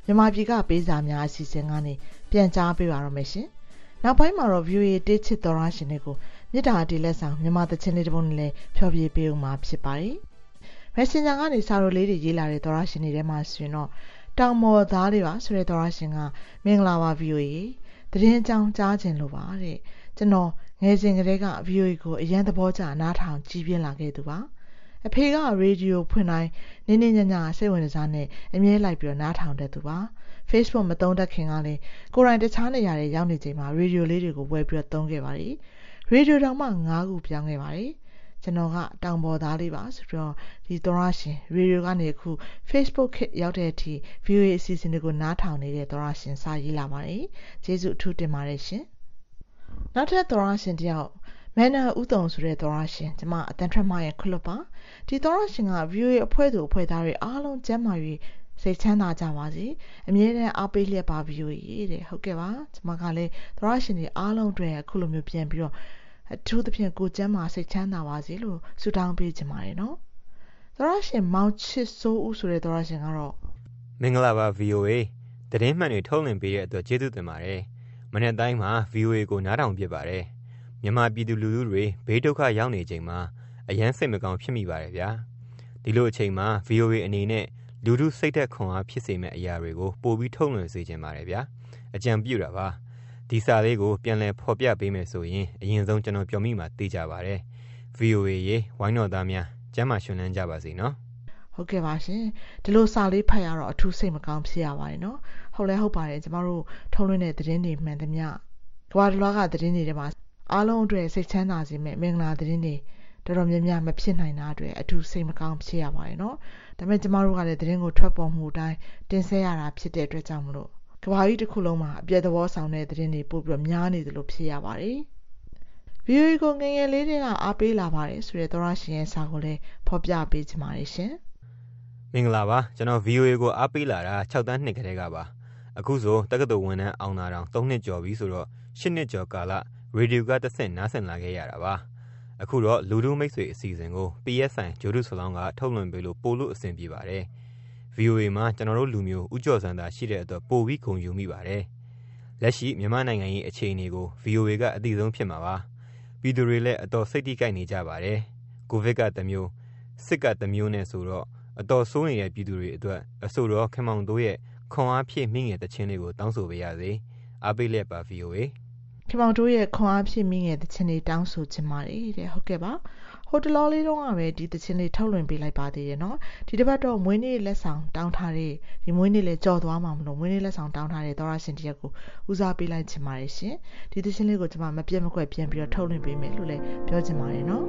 မြန်မာပြည်ကပေးစာများအစီအစဉ်ကနေပြန်ကြားပေးပါရမယ်ရှင်နောက်ပိုင်းမှာတော့ VOA တေးချစ်သောရရှင်တွေကိုမြစ်တာအတီလက်ဆောင်မြန်မာသချင်းလေးတစ်ပုဒ်နဲ့လည်းဖျော်ဖြေပေးဦးမှာဖြစ်ပါတယ် Messenger ကနေစာရိုလေးတွေရေးလာတဲ့သောရရှင်တွေထဲမှာဆိုရင်တော့တောင်မော်သားလေးပါဆိုတဲ့သောရရှင်ကမင်္ဂလာပါ VOA သတင်းအကြောင်းကြားခြင်းလို့ပါတဲ့ကျွန်တော်ငယ်စဉ်ကတည်းက VOA ကိုအရန်သဘောကျနားထောင်ကြည့်ပြလာခဲ့သူပါအဖေကရေဒီယိုဖွင့်တိုင်းနင်းနေညညစိတ်ဝင်စားနဲ့အမြဲလိုက်ပြီးနားထောင်တဲ့သူပါ Facebook မသုံးတတ်ခင်ကလည်းကိုယ်တိုင်တခြားနေရာတွေရောက်နေချိန်မှာရေဒီယိုလေးတွေကိုဝယ်ပြီးသုံးခဲ့ပါတယ်ရေဒီယိုတောင်မှ9ခုပြောင်းခဲ့ပါတယ်ကျွန်တော်ကတောင်ပေါ်သားလေးပါဆိုတော့ဒီသောရရှင်ရေဒီယိုကနေအခု Facebook ခေတ်ရောက်တဲ့အထိ VOA အစီအစဉ်တွေကိုနားထောင်နေတဲ့သောရရှင်စာရေးလာပါတယ်ကျေးဇူးအထူးတင်ပါတယ်ရှင်နောက်ထပ်သောရရှင်တယောက်မန်နာဦးတုံဆိုတဲ့သောရရှင်ကျွန်မအတန်ထွက်မရဲ့ခွလွတ်ပါဒီသောရရှင်က VOA အဖွဲ့သူအဖွဲ့သားတွေအားလုံးကျန်းမာ၍စိတ်ချမ်းသာကြပါစေအမြဲတမ်းအားပေးလျက်ပါ VOA တဲ့ဟုတ်ကဲ့ပါကျွန်မကလည်းသောရရှင်တွေအားလုံးအတွက်အခုလိုမျိုးပြန်ပြီးတော့အထူးသဖြင့်ကိုကျမ်းမာစိတ်ချမ်းသာပါစေလို့ဆုတောင်းပေးချင်ပါတယ်နော်သောရရှင်မောင်ချစ်စိုးဦးဆိုတဲ့သောရရှင်ကတော့မင်္ဂလာပါ VOA သတင်းမှန်တွေထုတ်လွှင့်ပေးတဲ့အတွက်ကျေးဇူးတင်ပါတယ်မနေ့တိုင်းမှာ VOA ကိုနားထောင်ပြပါတယ်မြန်မာပြည်သူလူထုတွေဘေးဒုက္ခရောက်နေချိန်မှာအယမ်းစိတ်မကောင်းဖြစ်မိပါတယ်ဗျာဒီလိုအချိန်မှာ VOA အနေနဲ့လူထုစိတ်သက်ခွန်အားဖြစ်စေမယ့်အရာတွေကိုပို့ပြီးထုတ်လွှင့်စေချင်ပါတယ်ဗျာအကြံပြုတာပါဒီစာလေးကိုပြန်လည်ဖော်ပြပေးမယ်ဆိုရင်အရင်ဆုံးကျွန်တော်ပြောမိမှာသိကြပါတယ် VOA ရေဝိုင်းတော်သားများကျမ်းမာရှင်လန်းကြပါစေနော်ဟုတ်ကဲ့ပါရှင်ဒီလိုစာလေးဖတ်ရတော့အထူးစိတ်မကောင်းဖြစ်ရပါတယ်နော်ဟုတ်လဲဟုတ်ပါတယ်ကျမတို့ထုတ်လွှင့်တဲ့သတင်းတွေမှန်သမျှကဘာတလွားကသတင်းတွေထဲမှာအားလုံးအတွက်စိတ်ချမ်းသာစေမယ့်မင်္ဂလာသတင်းတွေတော်တော်များများမဖြစ်နိုင်တာအတွက်အထူးစိတ်မကောင်းဖြစ်ရပါတယ်နော်ဒါပေမဲ့ကျမတို့ကလည်းသတင်းကိုထွက်ပေါ်မှုအတိုင်းတင်ဆက်ရတာဖြစ်တဲ့အတွက်ကြောင့်မလို့ကဘာကြီးတစ်ခုလုံးမှာအပြည့်သဘောဆောင်တဲ့သတင်းတွေပို့ပြီးများနေသလိုဖြစ်ရပါတယ်။ VOA ကိုငယ်ငယ်လေးတွေကအားပေးလာပါတယ်ဆိုတဲ့သောရရှင်ရဲ့စာကိုလည်းဖော်ပြပေးချင်ပါတယ်ရှင်။မင်္ဂလာပါကျွန်တော် VOA ကိုအားပေးလာတာ6တန်းနှစ်ကလေးကပါအခုဆိုတက္ကသိုလ်ဝန်ထမ်းအောင်တာတောင်3နှစ်ကျော်ပြီဆိုတော့10နှစ်ကျော်ကာလရေဒီယိုကတစ်ဆင့်နားဆင်လာခဲ့ရတာပါအခုတော့လူထုမိတ်ဆွေအစီအစဉ်ကို PSI ဂျိုဒုဆလောင်းကထုတ်လွှင့်ပေးလို့ပို့လို့အဆင်ပြေပါတယ်။ VOA မှာကျွန်တော်တို့လူမျိုးဥကျော်စံသာရှိတဲ့အတွက်ပိုပြီးဂုဏ်ယူမိပါတယ်။လက်ရှိမြန်မာနိုင်ငံရဲ့အခြေအနေကို VOA ကအသိဆုံးဖြစ်မှာပါ။ပြည်သူတွေလည်းအတော်စိတ်တိကိုက်နေကြပါတယ်။ကိုဗစ်ကတစ်မျိုးစစ်ကတစ်မျိုးနဲ့ဆိုတော့အတော်ဆိုးနေတဲ့ပြည်သူတွေအတွက်အဆိုတော်ခင်မောင်တို့ရဲ့ခွန်အားဖြည့်မိငယ်တခြင်းလေးကိုတောင်းဆိုပေးရစေ။အားပေးလက်ပါ VOA ခင်မောင်တို့ရဲ့ခွန်အားဖြည့်မိငယ်တခြင်းလေးတောင်းဆိုချင်ပါတယ်တဲ့ဟုတ်ကဲ့ပါဟိုတလောလေးတော့ပဲဒီတခြင်းလေးထုတ်လွှင့်ပေးလိုက်ပါသေးတယ်နော်ဒီတစ်ပတ်တော့မွေးနေ့လက်ဆောင်တောင်းထားတဲ့ဒီမွေးနေ့လေးကြော်သွားမှာမလို့မွေးနေ့လက်ဆောင်တောင်းထားတဲ့သောရရှင်တရက်ကိုဦးစားပေးလိုက်ချင်ပါတယ်ရှင်ဒီတခြင်းလေးကိုကျွန်မမပြတ်မကွက်ပြန်ပြီးတော့ထုတ်လွှင့်ပေးမယ်လို့လည်းပြောချင်ပါတယ်နော်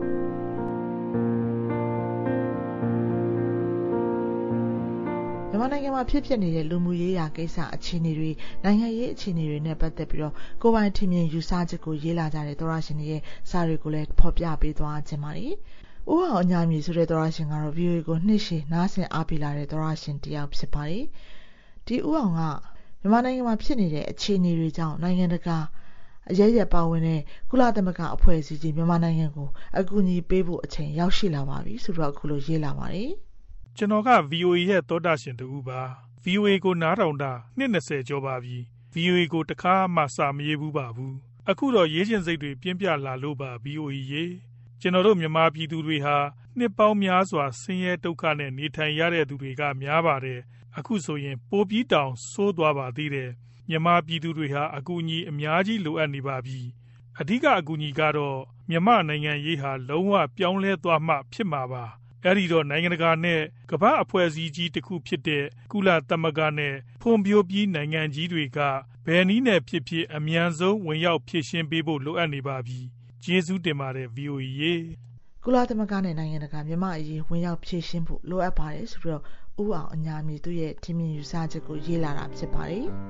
မြန်မာနိုင်ငံမှာဖြစ်နေတဲ့လူမှုရေးရာကိစ္စအခြေအနေတွေနိုင်ငံရေးအခြေအနေတွေနဲ့ပတ်သက်ပြီးတော့ကိုယ်ပိုင်ထင်မြင်ယူဆချက်ကိုရေးလာကြတဲ့သောရရှင်တွေရဲ့စာတွေကိုလည်းဖော်ပြပေးသွားခြင်းပါတယ်။ဦးအောင်အညာမြေဆိုတဲ့သောရရှင်ကတော့ VOA ကိုနှစ်ရှည်နားဆင်အားပေးလာတဲ့သောရရှင်တစ်ယောက်ဖြစ်ပါတယ်။ဒီဦးအောင်ကမြန်မာနိုင်ငံမှာဖြစ်နေတဲ့အခြေအနေတွေကြောင့်နိုင်ငံတကာအရေးရပါဝင်တဲ့ကုလသမဂ္ဂအဖွဲ့အစည်းကြီးမြန်မာနိုင်ငံကိုအကူအညီပေးဖို့အချိန်ရောက်ရှိလာပါပြီဆိုတော့အခုလိုရေးလာပါတယ်။ကျွန်တော်က VOA ရဲ့သောတာရှင်တူပါ VOA ကိုနားထောင်တာနှစ်20ကျော်ပါပြီ VOA ကိုတခါမှစာမရေးဘူးပါဘူးအခုတော့ရေးချင်စိတ်တွေပြင်းပြလာလို့ပါ VOA ရေကျွန်တော်တို့မြန်မာပြည်သူတွေဟာနှစ်ပေါင်းများစွာဆင်းရဲဒုက္ခနဲ့နေထိုင်ရတဲ့သူတွေကများပါတယ်အခုဆိုရင်ပိုပြီးတောင်ဆိုးသွားပါသေးတယ်မြန်မာပြည်သူတွေဟာအကူအညီအများကြီးလိုအပ်နေပါပြီအဓိကအကူအညီကတော့မြန်မာနိုင်ငံရေးဟာလုံးဝပြောင်းလဲသွားမှဖြစ်မှာပါအဲ့ဒီတော့နိုင်ငံတကာနဲ့ကမ္ဘာအဖွဲ့အစည်းကြီးတစ်ခုဖြစ်တဲ့ကုလသမဂ္ဂနဲ့ဖွံ့ဖြိုးပြီးနိုင်ငံကြီးတွေကဘယ်နည်းနဲ့ဖြစ်ဖြစ်အမြန်ဆုံးဝင်ရောက်ဖြည့်ရှင်းပေးဖို့လိုအပ်နေပါပြီ။ကျေးဇူးတင်ပါတယ် VOA ရေ။ကုလသမဂ္ဂနဲ့နိုင်ငံတကာမြန်မာအရေးဝင်ရောက်ဖြည့်ရှင်းဖို့လိုအပ်ပါတယ်ဆိုပြီးတော့ဦးအောင်အညာမြေသူရဲ့ထင်မြင်ယူဆချက်ကိုရေးလာတာဖြစ်ပါတယ်။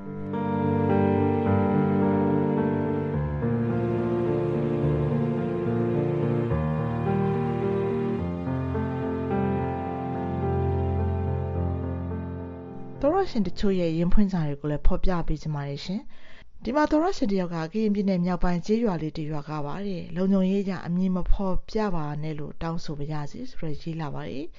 သောရရှင်တချို့ရဲ့ရင်ဖွင့်စာတွေကိုလည်းဖော်ပြပေးချင်ပါတယ်ရှင်။ဒီမှာသောရရှင်တယောက်ကကရင်ပြည်နယ်မြောက်ပိုင်းကျေးရွာလေးတရွာကပါတယ်။လုံခြုံရေးကြအမည်မဖော်ပြပါနဲ့လို့တောင်းဆိုပါရစေဆိုတော့ရေးလာပါတယ်။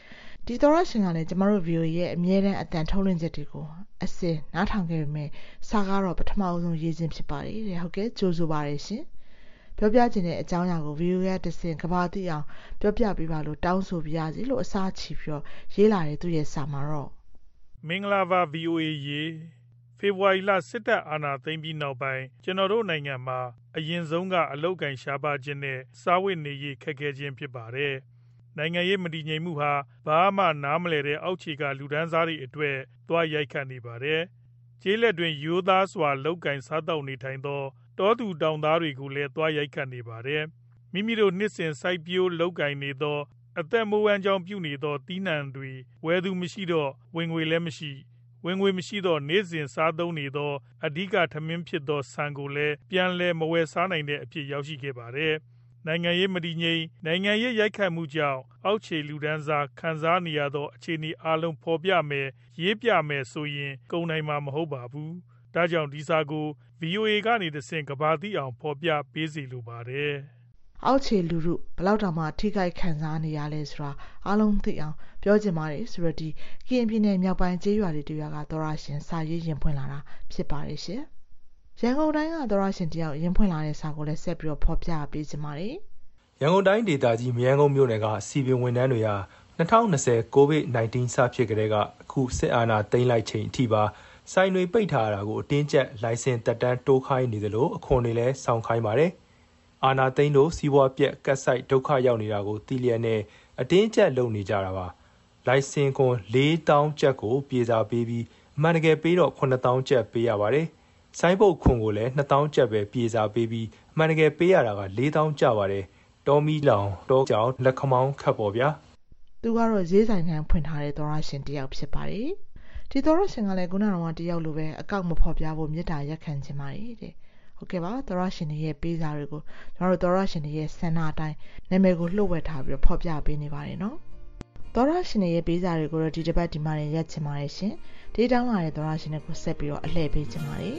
ဒီသောရရှင်ကလည်းကျမတို့ VOA ရဲ့အမြဲတမ်းအတန်ထုတ်လွှင့်ချက်တွေကိုအစစ်နားထောင်ခဲ့ပေမဲ့စာကတော့ပထမအဆုံးရေးခြင်းဖြစ်ပါတယ်တဲ့ဟုတ်ကဲ့ကြိုးဆိုပါတယ်ရှင်ပြောပြခြင်းတဲ့အကြောင်းအရာကို VOA ရဲ့တစ်စင်ကဘာတိအောင်ပြောပြပေးပါလို့တောင်းဆိုပြရစီလို့အစားချီပြီးတော့ရေးလာတဲ့သူရဲ့စာမှာတော့မင်္ဂလာပါ VOA ရေဖေဖော်ဝါရီလစစ်တပ်အာဏာသိမ်းပြီးနောက်ပိုင်းကျွန်တော်တို့နိုင်ငံမှာအရင်ဆုံးကအလုတ်ကန်ရှားပါခြင်းနဲ့စားဝတ်နေရေးခက်ခဲခြင်းဖြစ်ပါတယ်နိုင်ငံရေးမတည်ငြိမ်မှုဟာဘာမှနားမလည်တဲ့အောက်ခြေကလူဒန်းစားတွေအတွက်သွားရိုက်ခတ်နေပါတယ်ကျေးလက်တွင်ရိုးသားစွာလုတ်ကန်စားတောက်နေထိုင်သောတောသူတောင်သားတွေကိုလည်းသွားရိုက်ခတ်နေပါတယ်မိမိတို့နှစ်စဉ်စိုက်ပျိုးလုတ်ကန်နေသောအသက်မွေးဝမ်းကြောင်းပြုနေသောတီးနှံတွေဝယ်သူမရှိတော့ဝင်ငွေလည်းမရှိဝင်ငွေမရှိတော့နေ့စဉ်စားသုံးနေသောအဓိကထမင်းဖြစ်သောဆန်ကိုလည်းပြန်လည်မဝယ်စားနိုင်တဲ့အဖြစ်ရောက်ရှိခဲ့ပါတယ်နိုင်ငံရေးမတည်ငြိမ်နိုင်ငံရေးရိုက်ခတ်မှုကြောင့်အောက်ခြေလူဒန်းစားခံစားနေရသောအခြေအနေအလုံးဖော်ပြမယ်ရေးပြမယ်ဆိုရင်ကုန်နိုင်မှာမဟုတ်ပါဘူးဒါကြောင့်ဒီစာကို VOA ကနေတစ်ဆင့်ကဘာတိအောင်ဖော်ပြပေးစီလိုပါတယ်အောက်ခြေလူထုဘလောက်တောင်မှထိခိုက်ခံစားနေရလဲဆိုတာအားလုံးသိအောင်ပြောချင်ပါတယ်ဆိုတော့ဒီကရင်ပြည်နယ်မြောက်ပိုင်းကျေးရွာတွေတရွာကသောရရှင်စာရေးရင်ဖွင့်လာတာဖြစ်ပါတယ်ရှင်ရန်ကုန်တိုင်းကသောရရှင်တယောက်ရင်ဖွင့်လာတဲ့စာကိုလည်းဆက်ပြီးတော့ဖော်ပြပေးချင်ပါတယ်ရန်ကုန်တိုင်းဒေသကြီးမရန်ကုန်မြို့နယ်ကစီပင်ဝန်ထမ်းတွေဟာ2020 COVID-19 စဖြစ်ကြတဲ့ကအခုစစ်အာဏာသိမ်းလိုက်ချိန်အထိပါဆိုင်တွေပိတ်ထားတာကိုအတင်းကျပ်လိုင်စင်တက်တန်းတိုးခိုင်းနေသလိုအခွန်တွေလည်းဆောင်ခိုင်းပါတယ်အာနာသိန်းတို့စီးပွားပြက်ကတ်ဆိုင်ဒုက္ခရောက်နေတာကိုတီလျက်နဲ့အတင်းကျပ်လုပ်နေကြတာပါလိုင်စင်ခွန်4000ကျပ်ကိုပြေစာပေးပြီးအမှန်တကယ်ပေးတော့9000ကျပ်ပေးရပါတယ်ဆိုင်းပုတ်ခွန်ကိုလည်း2000ကျပ်ပဲပြေစာပေးပြီးအမှန်တကယ်ပေးရတာက4000ကျပ်ပါတယ်တော်မီလောင်တော့ကြောင်လက်ခမောင်းခတ်ပေါ်ဗျာသူကတော့ဈေးဆိုင်ကဖွင့်ထားတဲ့သောရရှင်တယောက်ဖြစ်ပါတယ်ဒီသောရရှင်ကလည်းခုနကတော့တယောက်လိုပဲအကောက်မဖော်ပြဖို့မြစ်တာရက်ခံချင်ပါတယ်တဲ့ဟုတ်ကဲ့ပါသောရရှင်ရဲ့ပေးစာတွေကိုကျွန်တော်တို့သောရရှင်ရဲ့ဆန္ဒအတိုင်းနာမည်ကိုလှုပ်ဝက်ထားပြီးတော့ဖော်ပြပေးနေပါတယ်နော်သောရရှင်ရဲ့ပေးစာတွေကိုတော့ဒီတစ်ပတ်ဒီမှာရက်ချင်ပါတယ်ရှင်ဒီတောင်းလာတဲ့သောရရှင်တွေကိုဆက်ပြီးတော့အလှည့်ပေးချင်ပါတယ်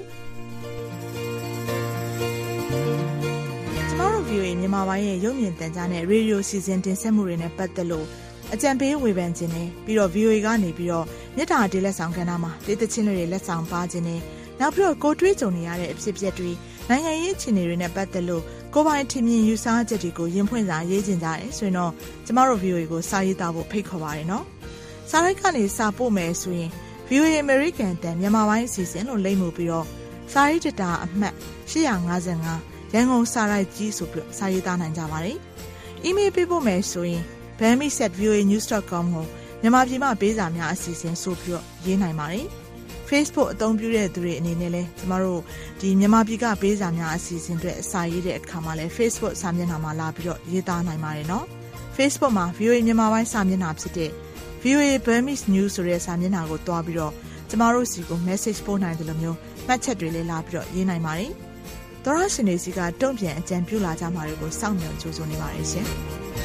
ကျမတို့ VOA မြန်မာပိုင်းရဲ့ရုပ်မြင်သံကြားနဲ့ရေဒီယိုစီစဉ်တင်ဆက်မှုတွေနဲ့ပတ်သက်လို့အကြံပေးဝေဖန်ခြင်းနဲ့ပြီးတော့ VOA ကနေပြီးတော့မြစ်တာဒေးလက်ဆောင်ကဏ္ဍမှာဒေသချင်းတွေလက်ဆောင်ပါခြင်းနဲ့နောက်ပြီးတော့ကိုတွေးကြုံနေရတဲ့အဖြစ်အပျက်တွေနိုင်ငံရေးအခြေအနေတွေနဲ့ပတ်သက်လို့ကိုပိုင်ထင်မြင်ယူဆချက်တွေကိုရင်ဖွင့်စာရေးကျင်ကြတယ်ဆိုရင်တော့ကျမတို့ VOA ကိုစာရေးသားဖို့ဖိတ်ခေါ်ပါရနော်စာရိုက်ကနေစာပို့မယ်ဆိုရင် VOA American တန်မြန်မာပိုင်းအစီအစဉ်လို့လိမ့်မှုပြီးတော့စာရေးတတာအမှတ်855ရန်ကုန်စာရိုက်ကြီးဆိုပြီးစာရေးသားနိုင်ကြပါတယ်။ email ပေးဖို့မယ်ဆိုရင် bami@voanews.com ကိုမြန်မာပြည်မှာပေးစာများအစီအစဉ်ဆိုပြီးတော့ရေးနိုင်ပါတယ်။ Facebook အသုံးပြုတဲ့သူတွေအနေနဲ့လည်းကျမတို့ဒီမြန်မာပြည်ကပေးစာများအစီအစဉ်တွေအစာရေးတဲ့အခါမှာလည်း Facebook စာမျက်နှာမှာလာပြီးတော့ရေးသားနိုင်ပါတယ်နော်။ Facebook မှာ VOA မြန်မာပိုင်းစာမျက်နှာဖြစ်တဲ့ VOA Burmese News ဆိုတဲ့စာမျက်နှာကိုတွားပြီးတော့ကျမတို့စီကို message ပို့နိုင်တယ်လို့မျိုးမှတ်ချက်တွေလည်းလာပြီးတော့ရေးနိုင်ပါတယ်။သောရရှင်တွေစီကတုံ့ပြန်အကြံပြုလာကြမှာတွေကိုစောင့်မျှော်ကြိုးစားနေပါတယ်ရှင်။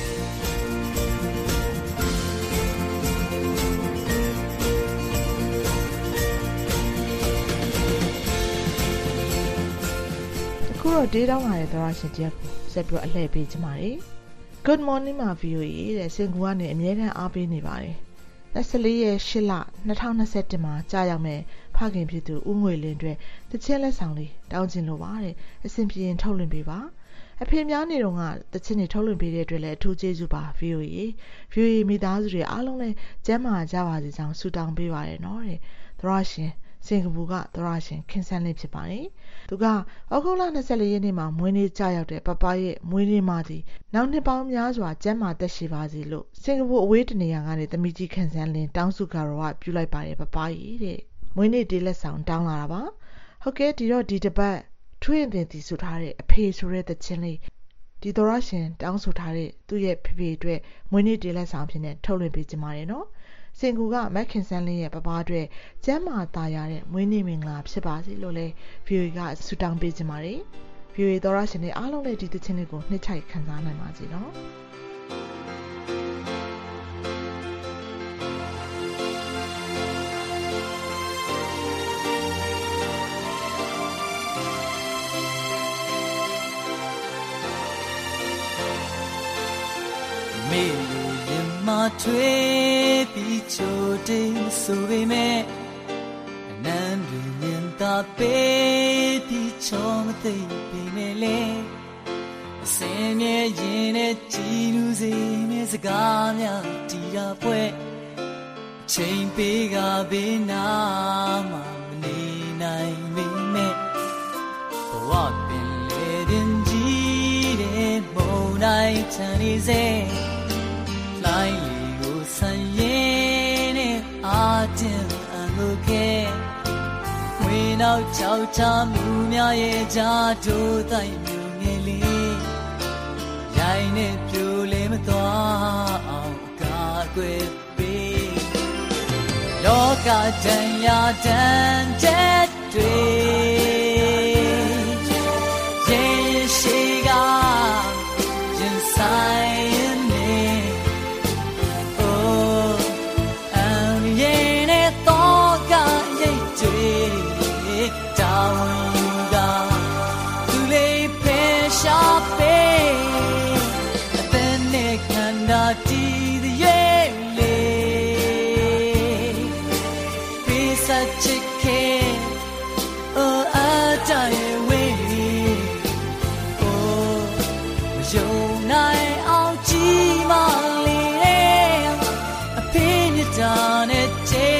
ခုတော့ဒေးတောင်းလာတဲ့သောရရှင်တယောက်ကိုဆက်ပြီးအလှည့်ပေးကြပါမယ်။ Good morning မှာ VOA တဲ့စင်ကူကနေအမြဲတမ်းအားပေးနေပါတယ်။24ရက်8လ2021မှာကြာရောက်မဲ့ဖခင်ဖြစ်သူဦးငွေလင်းအတွက်တချင်းလက်ဆောင်လေးတောင်းချင်လို့ပါတဲ့အစဉ်ပြေရင်ထုတ်လွှင့်ပေးပါအဖေများနေတော့ကတချင်းတွေထုတ်လွှင့်ပေးတဲ့အတွက်လည်းအထူးကျေးဇူးပါ VOA မိသားစုတွေအားလုံးလည်းကျန်းမာကြပါစေကြောင်းဆုတောင်းပေးပါရနော်တဲ့သောရရှင်စင်ကာပူကသောရရှင်ခင်ဆန်းလေးဖြစ်ပါတယ်သူကဩဂုတ်လ24ရက်နေ့မှာမွေးနေ့ကြာရောက်တဲ့ပပရဲ့မွေးနေ့မှာဒီနောက်နှစ်ပေါင်းများစွာကျန်းမာသက်ရှိပါစေလို့စင်ကာပူအဝေးတနေရာကနေသမီးကြီးခင်ဆန်းလင်းတောင်းစုကတော့ပြုလိုက်ပါတယ်ပပရဲ့တဲ့မွေးနေ့ဒေးလက်ဆောင်တောင်းလာတာပါဟုတ်ကဲ့ဒီတော့ဒီတစ်ပတ်ထွေးရင်တင်တီဆိုထားတဲ့အဖေဆိုတဲ့တခြင်းလေးဒီသောရရှင်တောင်းဆိုထားတဲ့သူ့ရဲ့ဖေဖေအတွက်မွေးနေ့ဒေးလက်ဆောင်ဖြစ်နေထုတ်လွှင့်ပေးကြပါရနော်စင်ကူကမက်ခင်ဆန်းလင်းရဲ့ပပအတွက်ကျမ်းမာသားရတဲ့မွေးနေ့မင်္ဂလာဖြစ်ပါစေလို့လည်း VOA ကဆုတောင်းပေးကြပါတယ် VOA သောရရှင်တွေအားလုံးလည်းဒီသချင်းလေးကိုနှစ်ချိုက်ခံစားနိုင်ပါစေနော်မေလူရင်မှာထွေးပြီးချိုတိမ်ဆိုပေမဲ့နမ်းတွင်မြင်သာပေးပြီးချောမသိပေမဲ့လေအစင်မြဲရင်နဲ့ကြည်လူစေနဲ့စကားများတီတာပွဲချိန်ပေးကဘေးနာမှမနေနိုင်မိမဲ့ဘဝပင်လေတင်ကြီးတဲ့မုန်တိုင်းချမ်းနေစေလိုင်းလီကိုဆန်ရင်နဲ့အာတင်အလို့ခဲဝေနောက်ချောက်ချမှုများရဲ့ကြားတို့တိုင်းမျိုးငယ်လေးရိုင်းနဲ့ပြိုလဲမသွားအောင်အကာအကွယ်ပေးလောကတန်ရာတန်တဲ့တွေရင်ရှိကရင်ဆိုင်နေအိုးအန်ရင်နဲ့တော့ကရိတ်တွေတာဝန်ယူကသူလေးဖေရှာပေးအသက်နဲ့ခန္ဓာတည်ရဲ့လေပေးစချစ်ခဲအိုးအတိုင်းဝေးအိုးမယုံနိုင်အောင်ကြည်မလေးအဖေမြတ်တာနဲ့ချေ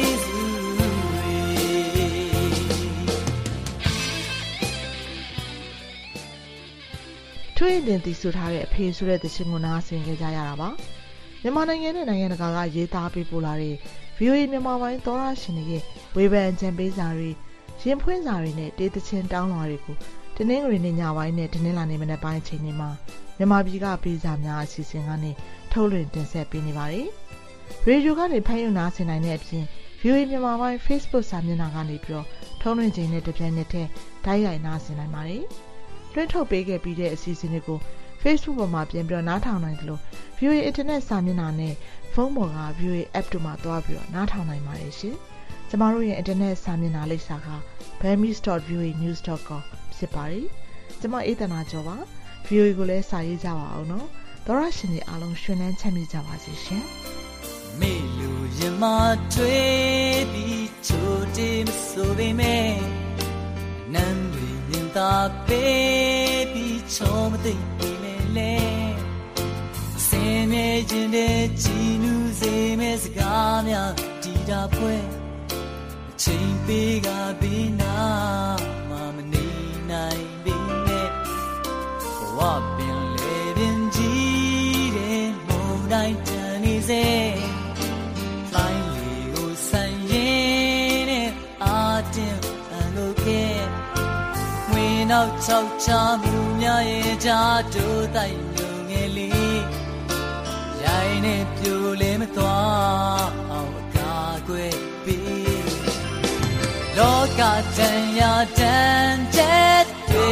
ထွေးတင်တည်ဆူထားတဲ့အဖေဆိုတဲ့သချင်းကိုနားဆင်ကြရတာပါမြန်မာနိုင်ငံနဲ့နိုင်ငံတကာကရေးသားပေးပို့လာတဲ့ VOA မြန်မာပိုင်းသောရရှင်တွေရဲ့ဝေဖန်ကြံပေးစာတွေရင်ဖွင့်စာတွေနဲ့တေးသချင်းတောင်းလွှာတွေကိုတနင်္ဂနွေနေ့ညပိုင်းနဲ့တနင်္လာနေ့မနက်ပိုင်းအချိန်တွေမှာမြန်မာပြည်ကပေးစာများအစီအစဉ်ကနေထုတ်လွှင့်တင်ဆက်ပေးနေပါတယ်ရေဒီယိုကနေဖမ်းယူနားဆင်နိုင်တဲ့အပြင် VOA မြန်မာပိုင်း Facebook စာမျက်နှာကနေပြီးတော့ထုတ်လွှင့်ခြင်းနဲ့တပြိုင်နက်တည်းတိုက်ရိုက်နားဆင်နိုင်ပါတယ်တွင်းထုတ်ပေးခဲ့ပြီးတဲ့အစီအစဉ်တွေကို Facebook ပေါ်မှာပြန်ပြီးတော့နားထောင်နိုင်တယ်လို့ VOA Internet စာမျက်နှာနဲ့ဖုန်းပေါ်က VOA App တို့မှာသွားပြီးတော့နားထောင်နိုင်ပါတယ်ရှင်။ကျမတို့ရဲ့ Internet စာမျက်နှာလိပ်စာက burmese.voanews.com ဖြစ်ပါတယ်။ကျမအေးသနာကျော်ပါ။ VOA ကိုလည်းစာရေးကြပါအောင်နော်။သောရရှင်တွေအားလုံးရှင်လန်းချမ်းမြေ့ကြပါစေရှင်။မေလူရင်မထွေးပြီးချိုတိမ်ဆိုပေမဲ့နမ်းတွေမြင်သာပေးပြီးချောမသိပေမဲ့လေအစင်မြဲခြင်းတဲ့ကြည်နူးစေမဲ့စကားများတီတာပွဲအချိန်ပေးကဘေးနာမှမနေနိုင်ပေမဲ့ဘဝပင်လေပင်ကြီးတဲ့မုန်တိုင်းတန်နေစေလိုင်းလီကိုဆန်ရင်နဲ့အာတင်အလို့ခဲနောက်ချောက်ချမှုများရဲ့ကြားတို့တိုင်းမျိုးငယ်လေးရိုင်းနဲ့ပြိုလဲမသွားအောင်အကာအကွယ်ပေးလောကတန်ရာတန်တဲ့တွေ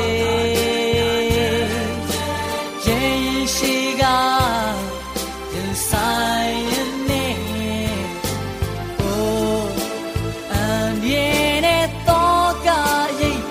ရင်ရှိကရင်ဆိုင်နေအိုးအန်ရင်နဲ့တော့ကရိတ်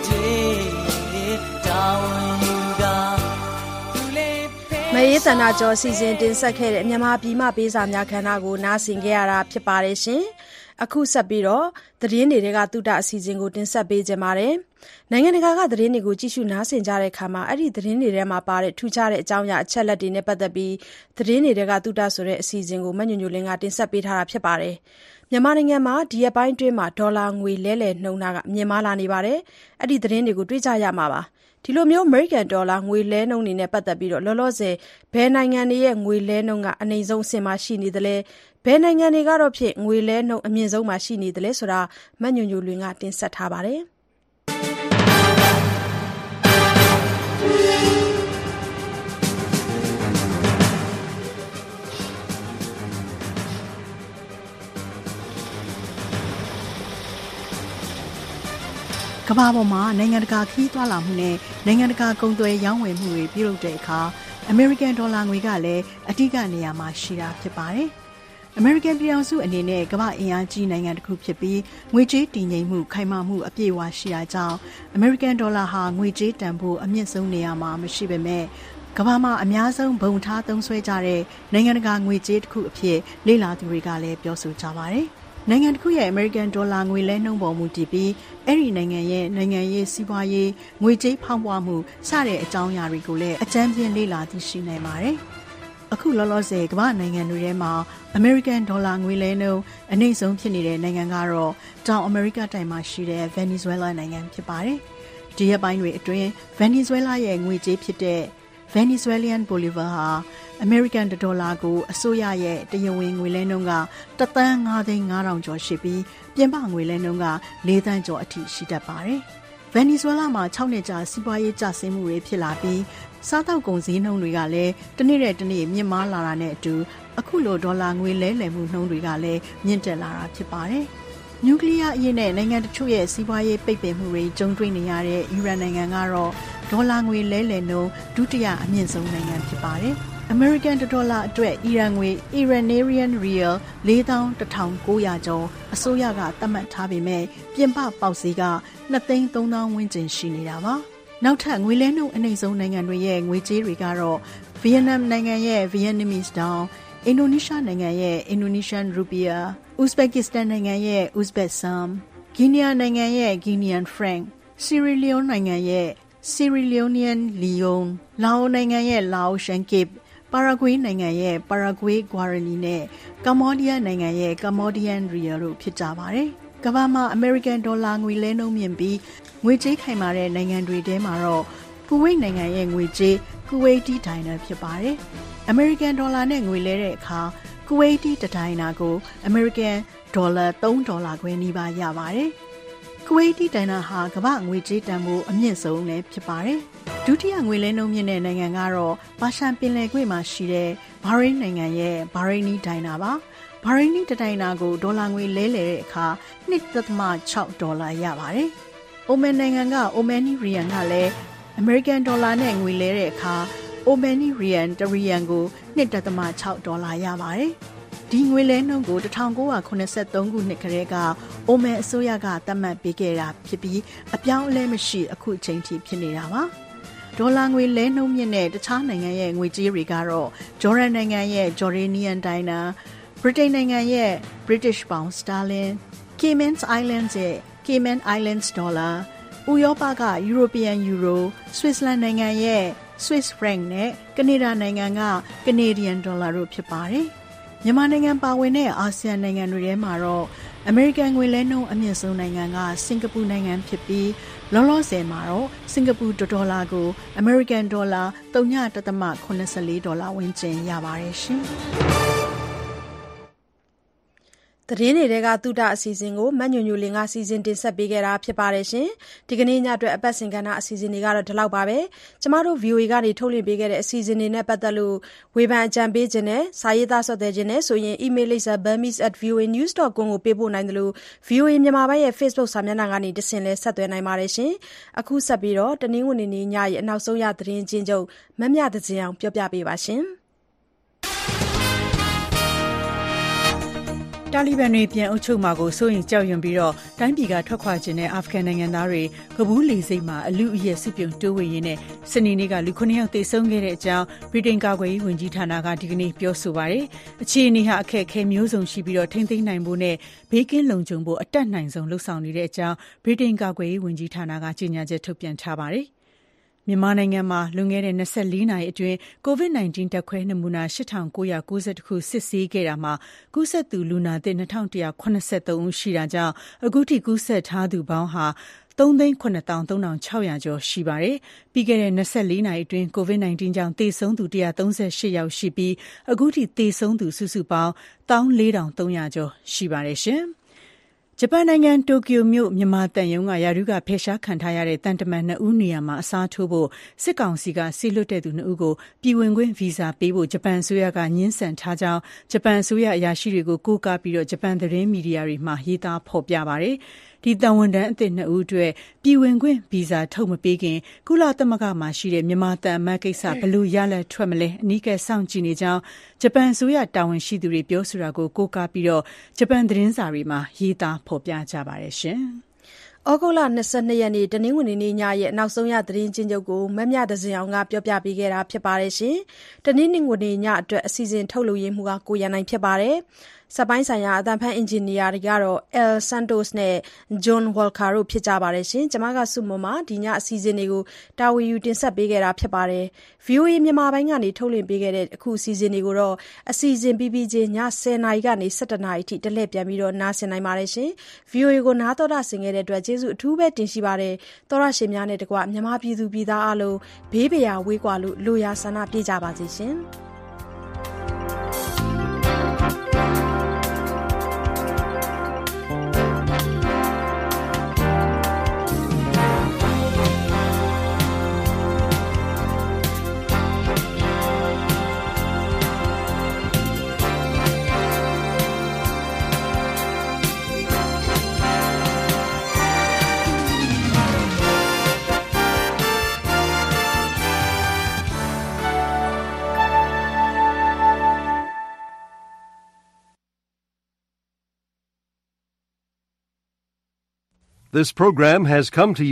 မရေးသနာကျော်စီစဉ်တင်ဆက်ခဲ့တဲ့မြန်မာပြည်မှပေးစာများခန္ဓာကိုနားဆင်ခဲ့ရတာဖြစ်ပါတယ်ရှင်။အခုဆက်ပြီးတော့သတင်းတွေကသုတအစီအစဉ်ကိုတင်ဆက်ပေးကြပါမယ်။နိုင်ငံတကာကသတင်းတွေကိုကြည့်ရှုနားဆင်ကြတဲ့အခါမှာအဲ့ဒီသတင်းတွေထဲမှာပါတဲ့ထူးခြားတဲ့အကြောင်းအရာအချက်လက်တွေနဲ့ပတ်သက်ပြီးသတင်းတွေကသုတဆိုတဲ့အစီအစဉ်ကိုမညွညွလင်းကတင်ဆက်ပေးထားတာဖြစ်ပါတယ်။မြန်မာနိုင်ငံမှာဒီရက်ပိုင်းတွင်းမှာဒေါ်လာငွေလဲလှယ်နှုန်းကမြင့်မားလာနေပါတယ်။အဲ့ဒီသတင်းတွေကိုတွေ့ကြရမှာပါ။ဒီလိုမျိုး American ဒေါ်လာငွေလဲနှုန်းတွေနဲ့ပတ်သက်ပြီးတော့လောလောဆယ်ဘယ်နိုင်ငံတွေရဲ့ငွေလဲနှုန်းကအနိမ့်ဆုံးအဆင့်မှာရှိနေသလဲဘယ်နိုင်ငံတွေကတော့ဖြစ်ငွေလဲနှုန်းအမြင့်ဆုံးမှာရှိနေသလဲဆိုတာမညွညွလွင်ကတင်ဆက်ထားပါတယ်။ကမ္ဘာပေါ်မှာနိုင်ငံတကာခရီးသွားလာမှုနဲ့နိုင်ငံတကာကုန်သွယ်ရောင်းဝယ်မှုတွေပြုလုပ်တဲ့အခါ American ဒေါ်လာငွေကလည်းအဓိကနေရာမှာရှိတာဖြစ်ပါတယ်။ American ပြည်အောင်စုအနေနဲ့ကမ္ဘာအင်အားကြီးနိုင်ငံတစ်ခုဖြစ်ပြီးငွေကြေးတည်ငြိမ်မှုခိုင်မာမှုအပြည့်အဝရှိတာကြောင့် American ဒေါ်လာဟာငွေကြေးတန်ဖိုးအမြင့်ဆုံးနေရာမှာမရှိပေမဲ့ကမ္ဘာမှာအများဆုံးဘုံထားသုံးစွဲကြတဲ့နိုင်ငံတကာငွေကြေးတစ်ခုအဖြစ်လေ့လာသူတွေကလည်းပြောဆိုကြပါတယ်။နိုင်ငံတစ်ခုရဲ့ American Dollar ငွေလဲနှုန်းပေါ်မူတည်ပြီးအဲ့ဒီနိုင်ငံရဲ့နိုင်ငံရေးစီးပွားရေးငွေကြေးဖောင်းပွားမှုစတဲ့အကြောင်းအရာတွေကိုလည်းအကြမ်းဖျင်းလေ့လာသိရှိနိုင်ပါတယ်။အခုလောလောဆယ်ကမ္ဘာနိုင်ငံတွေထဲမှာ American Dollar ငွေလဲနှုန်းအနှိမ့်ဆုံးဖြစ်နေတဲ့နိုင်ငံကတော့တောင်အမေရိကတိုက်မှာရှိတဲ့ Venezuela နိုင်ငံဖြစ်ပါတယ်။ဒီရက်ပိုင်းတွေအတွင်း Venezuela ရဲ့ငွေကြေးဖြစ်တဲ့ Venezuelan Bolivar ဟာ American $ကိုအစိုးရရဲ့တရားဝင်ငွေလဲနှုန်းက$1,550,000 ကျော်ရှိပြီးပြင်ပငွေလဲနှုန်းက$4,000,000 ကျော်အထိရှိတတ်ပါတယ်။ Venezuela မှာ6နှစ်ကြာစီးပွားရေးကျဆင်းမှုတွေဖြစ်လာပြီးစားတောက်ကုန်စည်နှုန်းတွေကလည်းတစ်နေ့နဲ့တစ်နေ့မြင့်မားလာတာနဲ့အတူအခုလိုဒေါ်လာငွေလဲလှယ်မှုနှုန်းတွေကလည်းမြင့်တက်လာတာဖြစ်ပါတယ်။နျူကလ িয়ার အရေးနဲ့နိုင်ငံတချို့ရဲ့စီးပွားရေးပိတ်ပင်မှုတွေကြုံတွေ့နေရတဲ့အီရန်နိုင်ငံကတော့ဒေါ်လာငွေလဲလှယ်နှုန်းဒုတိယအမြင့်ဆုံးနိုင်ငံဖြစ်ပါတယ်။ American $အတွက်အီရန်ငွေ Iranian Rial 41,900 ကျော်အစိုးရကသတ်မှတ်ထားပေမဲ့ပြင်ပပေါက်ဈေးက2,300,000 ဝန်းကျင်ရှိနေတာပါ။နောက်ထပ်ငွေလဲနှုန်းအနှိမ့်ဆုံးနိုင်ငံတွေရဲ့ငွေကြေးတွေကတော့ဗီယက်နမ်နိုင်ငံရဲ့ Vietnamese Dong အင်ဒိုနီးရှားနိုင်ငံရဲ့ Indonesian Rupiah ဥဇဘက်ကစ္စတန်နိုင်ငံရဲ့ Uzbek Sam ဂီနီယာနိုင်ငံရဲ့ Guinean Franc ဆီရီလီယိုနိုင်ငံရဲ့ Sierra Leonean Leone လာအိုနိုင်ငံရဲ့ Laotian Kip ပါရာဂွေးနိုင်ငံရဲ့ Paraguay Guarani နဲ့ကမ္ဘောဒီးယားနိုင်ငံရဲ့ Cambodian Rial တို့ဖြစ်ကြပါတယ်။ကမ္ဘာမှာ American Dollar ငွေလဲနှုန်းမြင့်ပြီးငွေကြေးခိုင်မာတဲ့နိုင်ငံတွေထဲမှာတော့ကူဝိတ်နိုင်ငံရဲ့ငွေကြေး Kuwaiti Dinar ဖြစ်ပါတယ်။ American Dollar နဲ့ငွေလဲတဲ့အခါ Kuwaiti Dinar ကို American Dollar $3 ခွဲနီးပါးရပါတယ်။ Kuwaiti Dinar ဟာကမ္ဘာငွေကြေးတန်ဖိုးအမြင့်ဆုံးလည်းဖြစ်ပါတယ်။ဒုတိယငွေလဲနှုန်းမြင့်တဲ့နိုင်ငံကတော့ပါရှန်ပင်လယ်ကွေ့မှာရှိတဲ့ဘာရိန်းနိုင်ငံရဲ့ Bahraini Dinar ပါ။ Bahraini Dinar ကိုဒေါ်လာငွေလဲလှယ်တဲ့အခါ$2.6ရပါတယ်။ Oman နိုင်ငံက Omani Rial ကလည်း American Dollar နဲ့ငွေလဲတဲ့အခါ Omani Rial 1 Rial ကို$2.6ရပါတယ်။ဒီငွေလဲနှုန်းကို1983ခုနှစ်ကတည်းကအိုမန်အစိုးရကသတ်မှတ်ပေးခဲ့တာဖြစ်ပြီးအပြောင်းအလဲမရှိအခုအချိန်ထိဖြစ်နေတာပါ။ဒေါ်လာငွေလဲနှုန်းမြင့်တဲ့တခြားနိုင်ငံရဲ့ငွေကြေးတွေကတော့ဂျော်ဒန်နိုင်ငံရဲ့ Jordanian Dinar ဗြိတိန်နိုင်ငံရဲ့ British Pound Sterling Cayman Islands ရဲ့ Cayman Islands Dollar ဥရောပက European Euro Switzerland နိုင်ငံရဲ့ Swiss Franc နဲ့ကနေဒါနိုင်ငံက Canadian Dollar တို့ဖြစ်ပါတယ်။မြန်မာနိုင်ငံပါဝင်တဲ့အာဆီယံနိုင်ငံတွေထဲမှာတော့အမေရိကန်ငွေလဲနှုန်းအမြင့်ဆုံးနိုင်ငံကစင်ကာပူနိုင်ငံဖြစ်ပြီးလောလောဆယ်မှာတော့စင်ကာပူဒေါ်လာကိုအမေရိကန်ဒေါ်လာ$3.84ဝန်းကျင်ရပါတယ်ရှင်။သတင်းတွေကသုတအစီအစဉ်ကိုမညွညွလင်းကစီစဉ်တင်ဆက်ပေးခဲ့တာဖြစ်ပါတယ်ရှင်။ဒီကနေ့ညအတွက်အပတ်စဉ်ကဏ္ဍအစီအစဉ်တွေကတော့ဒီလောက်ပါပဲ။ကျမတို့ VOA ကနေထုတ်လွှင့်ပေးခဲ့တဲ့အစီအစဉ်တွေနဲ့ပတ်သက်လို့ဝေဖန်အကြံပေးခြင်းနဲ့စာရေးသားဆက်သွယ်ခြင်းနဲ့ဆိုရင် email လိပ်စာ burmese@voanews.com ကိုပေးပို့နိုင်တယ်လို့ VOA မြန်မာပိုင်းရဲ့ Facebook စာမျက်နှာကနေတဆင့်လဲဆက်သွယ်နိုင်ပါတယ်ရှင်။အခုဆက်ပြီးတော့တနင်္ဂနွေနေ့ညရဲ့အနောက်ဆုံးရသတင်းချင်းချုပ်မမြသဇင်အောင်ပြောပြပေးပါရှင်။တာလီဘန်တွေပြန်အုပ်ချုပ်မှာကိုစိုးရင်ကြောက်ရွံ့ပြီးတော့တိုင်းပြည်ကထွက်ခွာခြင်းနဲ့အာဖဂန်နိုင်ငံသားတွေကဘူးလေဆိပ်မှာအလူအရက်စုပြုံတိုးဝေရင်းနဲ့စနေနေ့ကလူ9ယောက်သေဆုံးခဲ့တဲ့အကြောင်းဗြိတိန်ကာကွယ်ရေးဝန်ကြီးဌာနကဒီကနေ့ပြောဆိုပါတယ်။အခြေအနေဟာအခက်အခဲမျိုးစုံရှိပြီးတော့ထိမ့်သိမ်းနိုင်ဖို့နဲ့ဘေးကင်းလုံခြုံဖို့အတက်နိုင်ဆုံးလှုံ့ဆော်နေတဲ့အကြောင်းဗြိတိန်ကာကွယ်ရေးဝန်ကြီးဌာနကကြေညာချက်ထုတ်ပြန်ထားပါတယ်။မြန်မာနိုင်ငံမှာလွန်ခဲ့တဲ့24နာရီအတွင်း COVID-19 ဓာတ်ခွဲနမူနာ8990ခုစစ်ဆေးခဲ့တာမှာကူးစက်သူလူနာသစ်2183ဦးရှိတာကြောင့်အခုထိကူးစက်ထားသူပေါင်းဟာ3,93600 ကျော်ရှိပါတယ်။ပြီးခဲ့တဲ့24နာရီအတွင်း COVID-19 ကြောင့်သေဆုံးသူ138ယောက်ရှိပြီးအခုထိသေဆုံးသူစုစုပေါင်း14,300 ကျော်ရှိပါတယ်ရှင်။ဂျပန်နိုင်ငံတိုကျိုမြို့မြန်မာသံရုံးကရာထူးကဖယ်ရှားခံထားရတဲ့တန်တမန်2ဦးနေရာမှာအစားထိုးဖို့စစ်ကောင်စီကဆီလွတ်တဲ့သူ2ဦးကိုပြည်ဝင်ခွင့်ဗီဇာပေးဖို့ဂျပန်အစိုးရကညှင်းဆန်ထားကြောင်းဂျပန်အစိုးရအရာရှိတွေကိုကိုးကားပြီးတော့ဂျပန်သတင်းမီဒီယာတွေမှာရေးသားဖော်ပြပါတယ်။ဒီတန်ဝန်တန်းအသစ်2ဦးအတွက်ပြည်ဝင်ခွင့်ဗီဇာထုတ်မပေးခင်ကုလသမဂ္ဂမှာရှိတဲ့မြန်မာတန်အမတ်ကိစ္စဘလို့ရလက်ထွက်မလဲအနီးကပ်စောင့်ကြည့်နေကြောင်းဂျပန်အစိုးရတာဝန်ရှိသူတွေပြောဆိုတာကိုကိုးကားပြီးတော့ဂျပန်သတင်းစာတွေမှာရေးသားဖော်ပြကြပါတယ်ရှင်။ဩဂုတ်လ22ရက်နေ့တနင်္ဂနွေနေ့ညရဲ့နောက်ဆုံးရသတင်းချင်းချုပ်ကိုမမြတစင်အောင်ကပြောပြပေးခဲ့တာဖြစ်ပါတယ်ရှင်။တနင်္ဂနွေနေ့ညအတွက်အစီအစဉ်ထုတ်လုပ်ရေးမှူးကကိုရန်နိုင်ဖြစ်ပါတယ်။စက်ပိုင်းဆိုင်ရာအသံဖန်အင်ဂျင်နီယာတွေကတော့ El Santos နဲ့ John Walker တို့ဖြစ်ကြပါတယ်ရှင်။ကျွန်မကစုမွန်မှာဒီညအစီအစဉ်တွေကိုတာဝန်ယူတင်ဆက်ပေးခဲ့တာဖြစ်ပါတယ်။ VOA မြန်မာပိုင်းကနေထုတ်လွှင့်ပေးခဲ့တဲ့အခုအစီအစဉ်တွေကိုတော့အစီအစဉ်ပြီးပြီးချင်းည10:00နာရီကနေ17:00နာရီအထိတလှည့်ပြန်ပြီးတော့နားဆင်နိုင်ပါတယ်ရှင်။ VOA ကိုနားတော်တာဆင်ခဲ့တဲ့အတွက်ကျေးဇူးအထူးပဲတင်ရှိပါတယ်။သောရရှင်များနဲ့တကွမြန်မာပြည်သူပြည်သားအလုံးဘေးပရာဝေးကွာလို့လိုရာဆန္ဒပြကြပါစေရှင်။ This program has come to you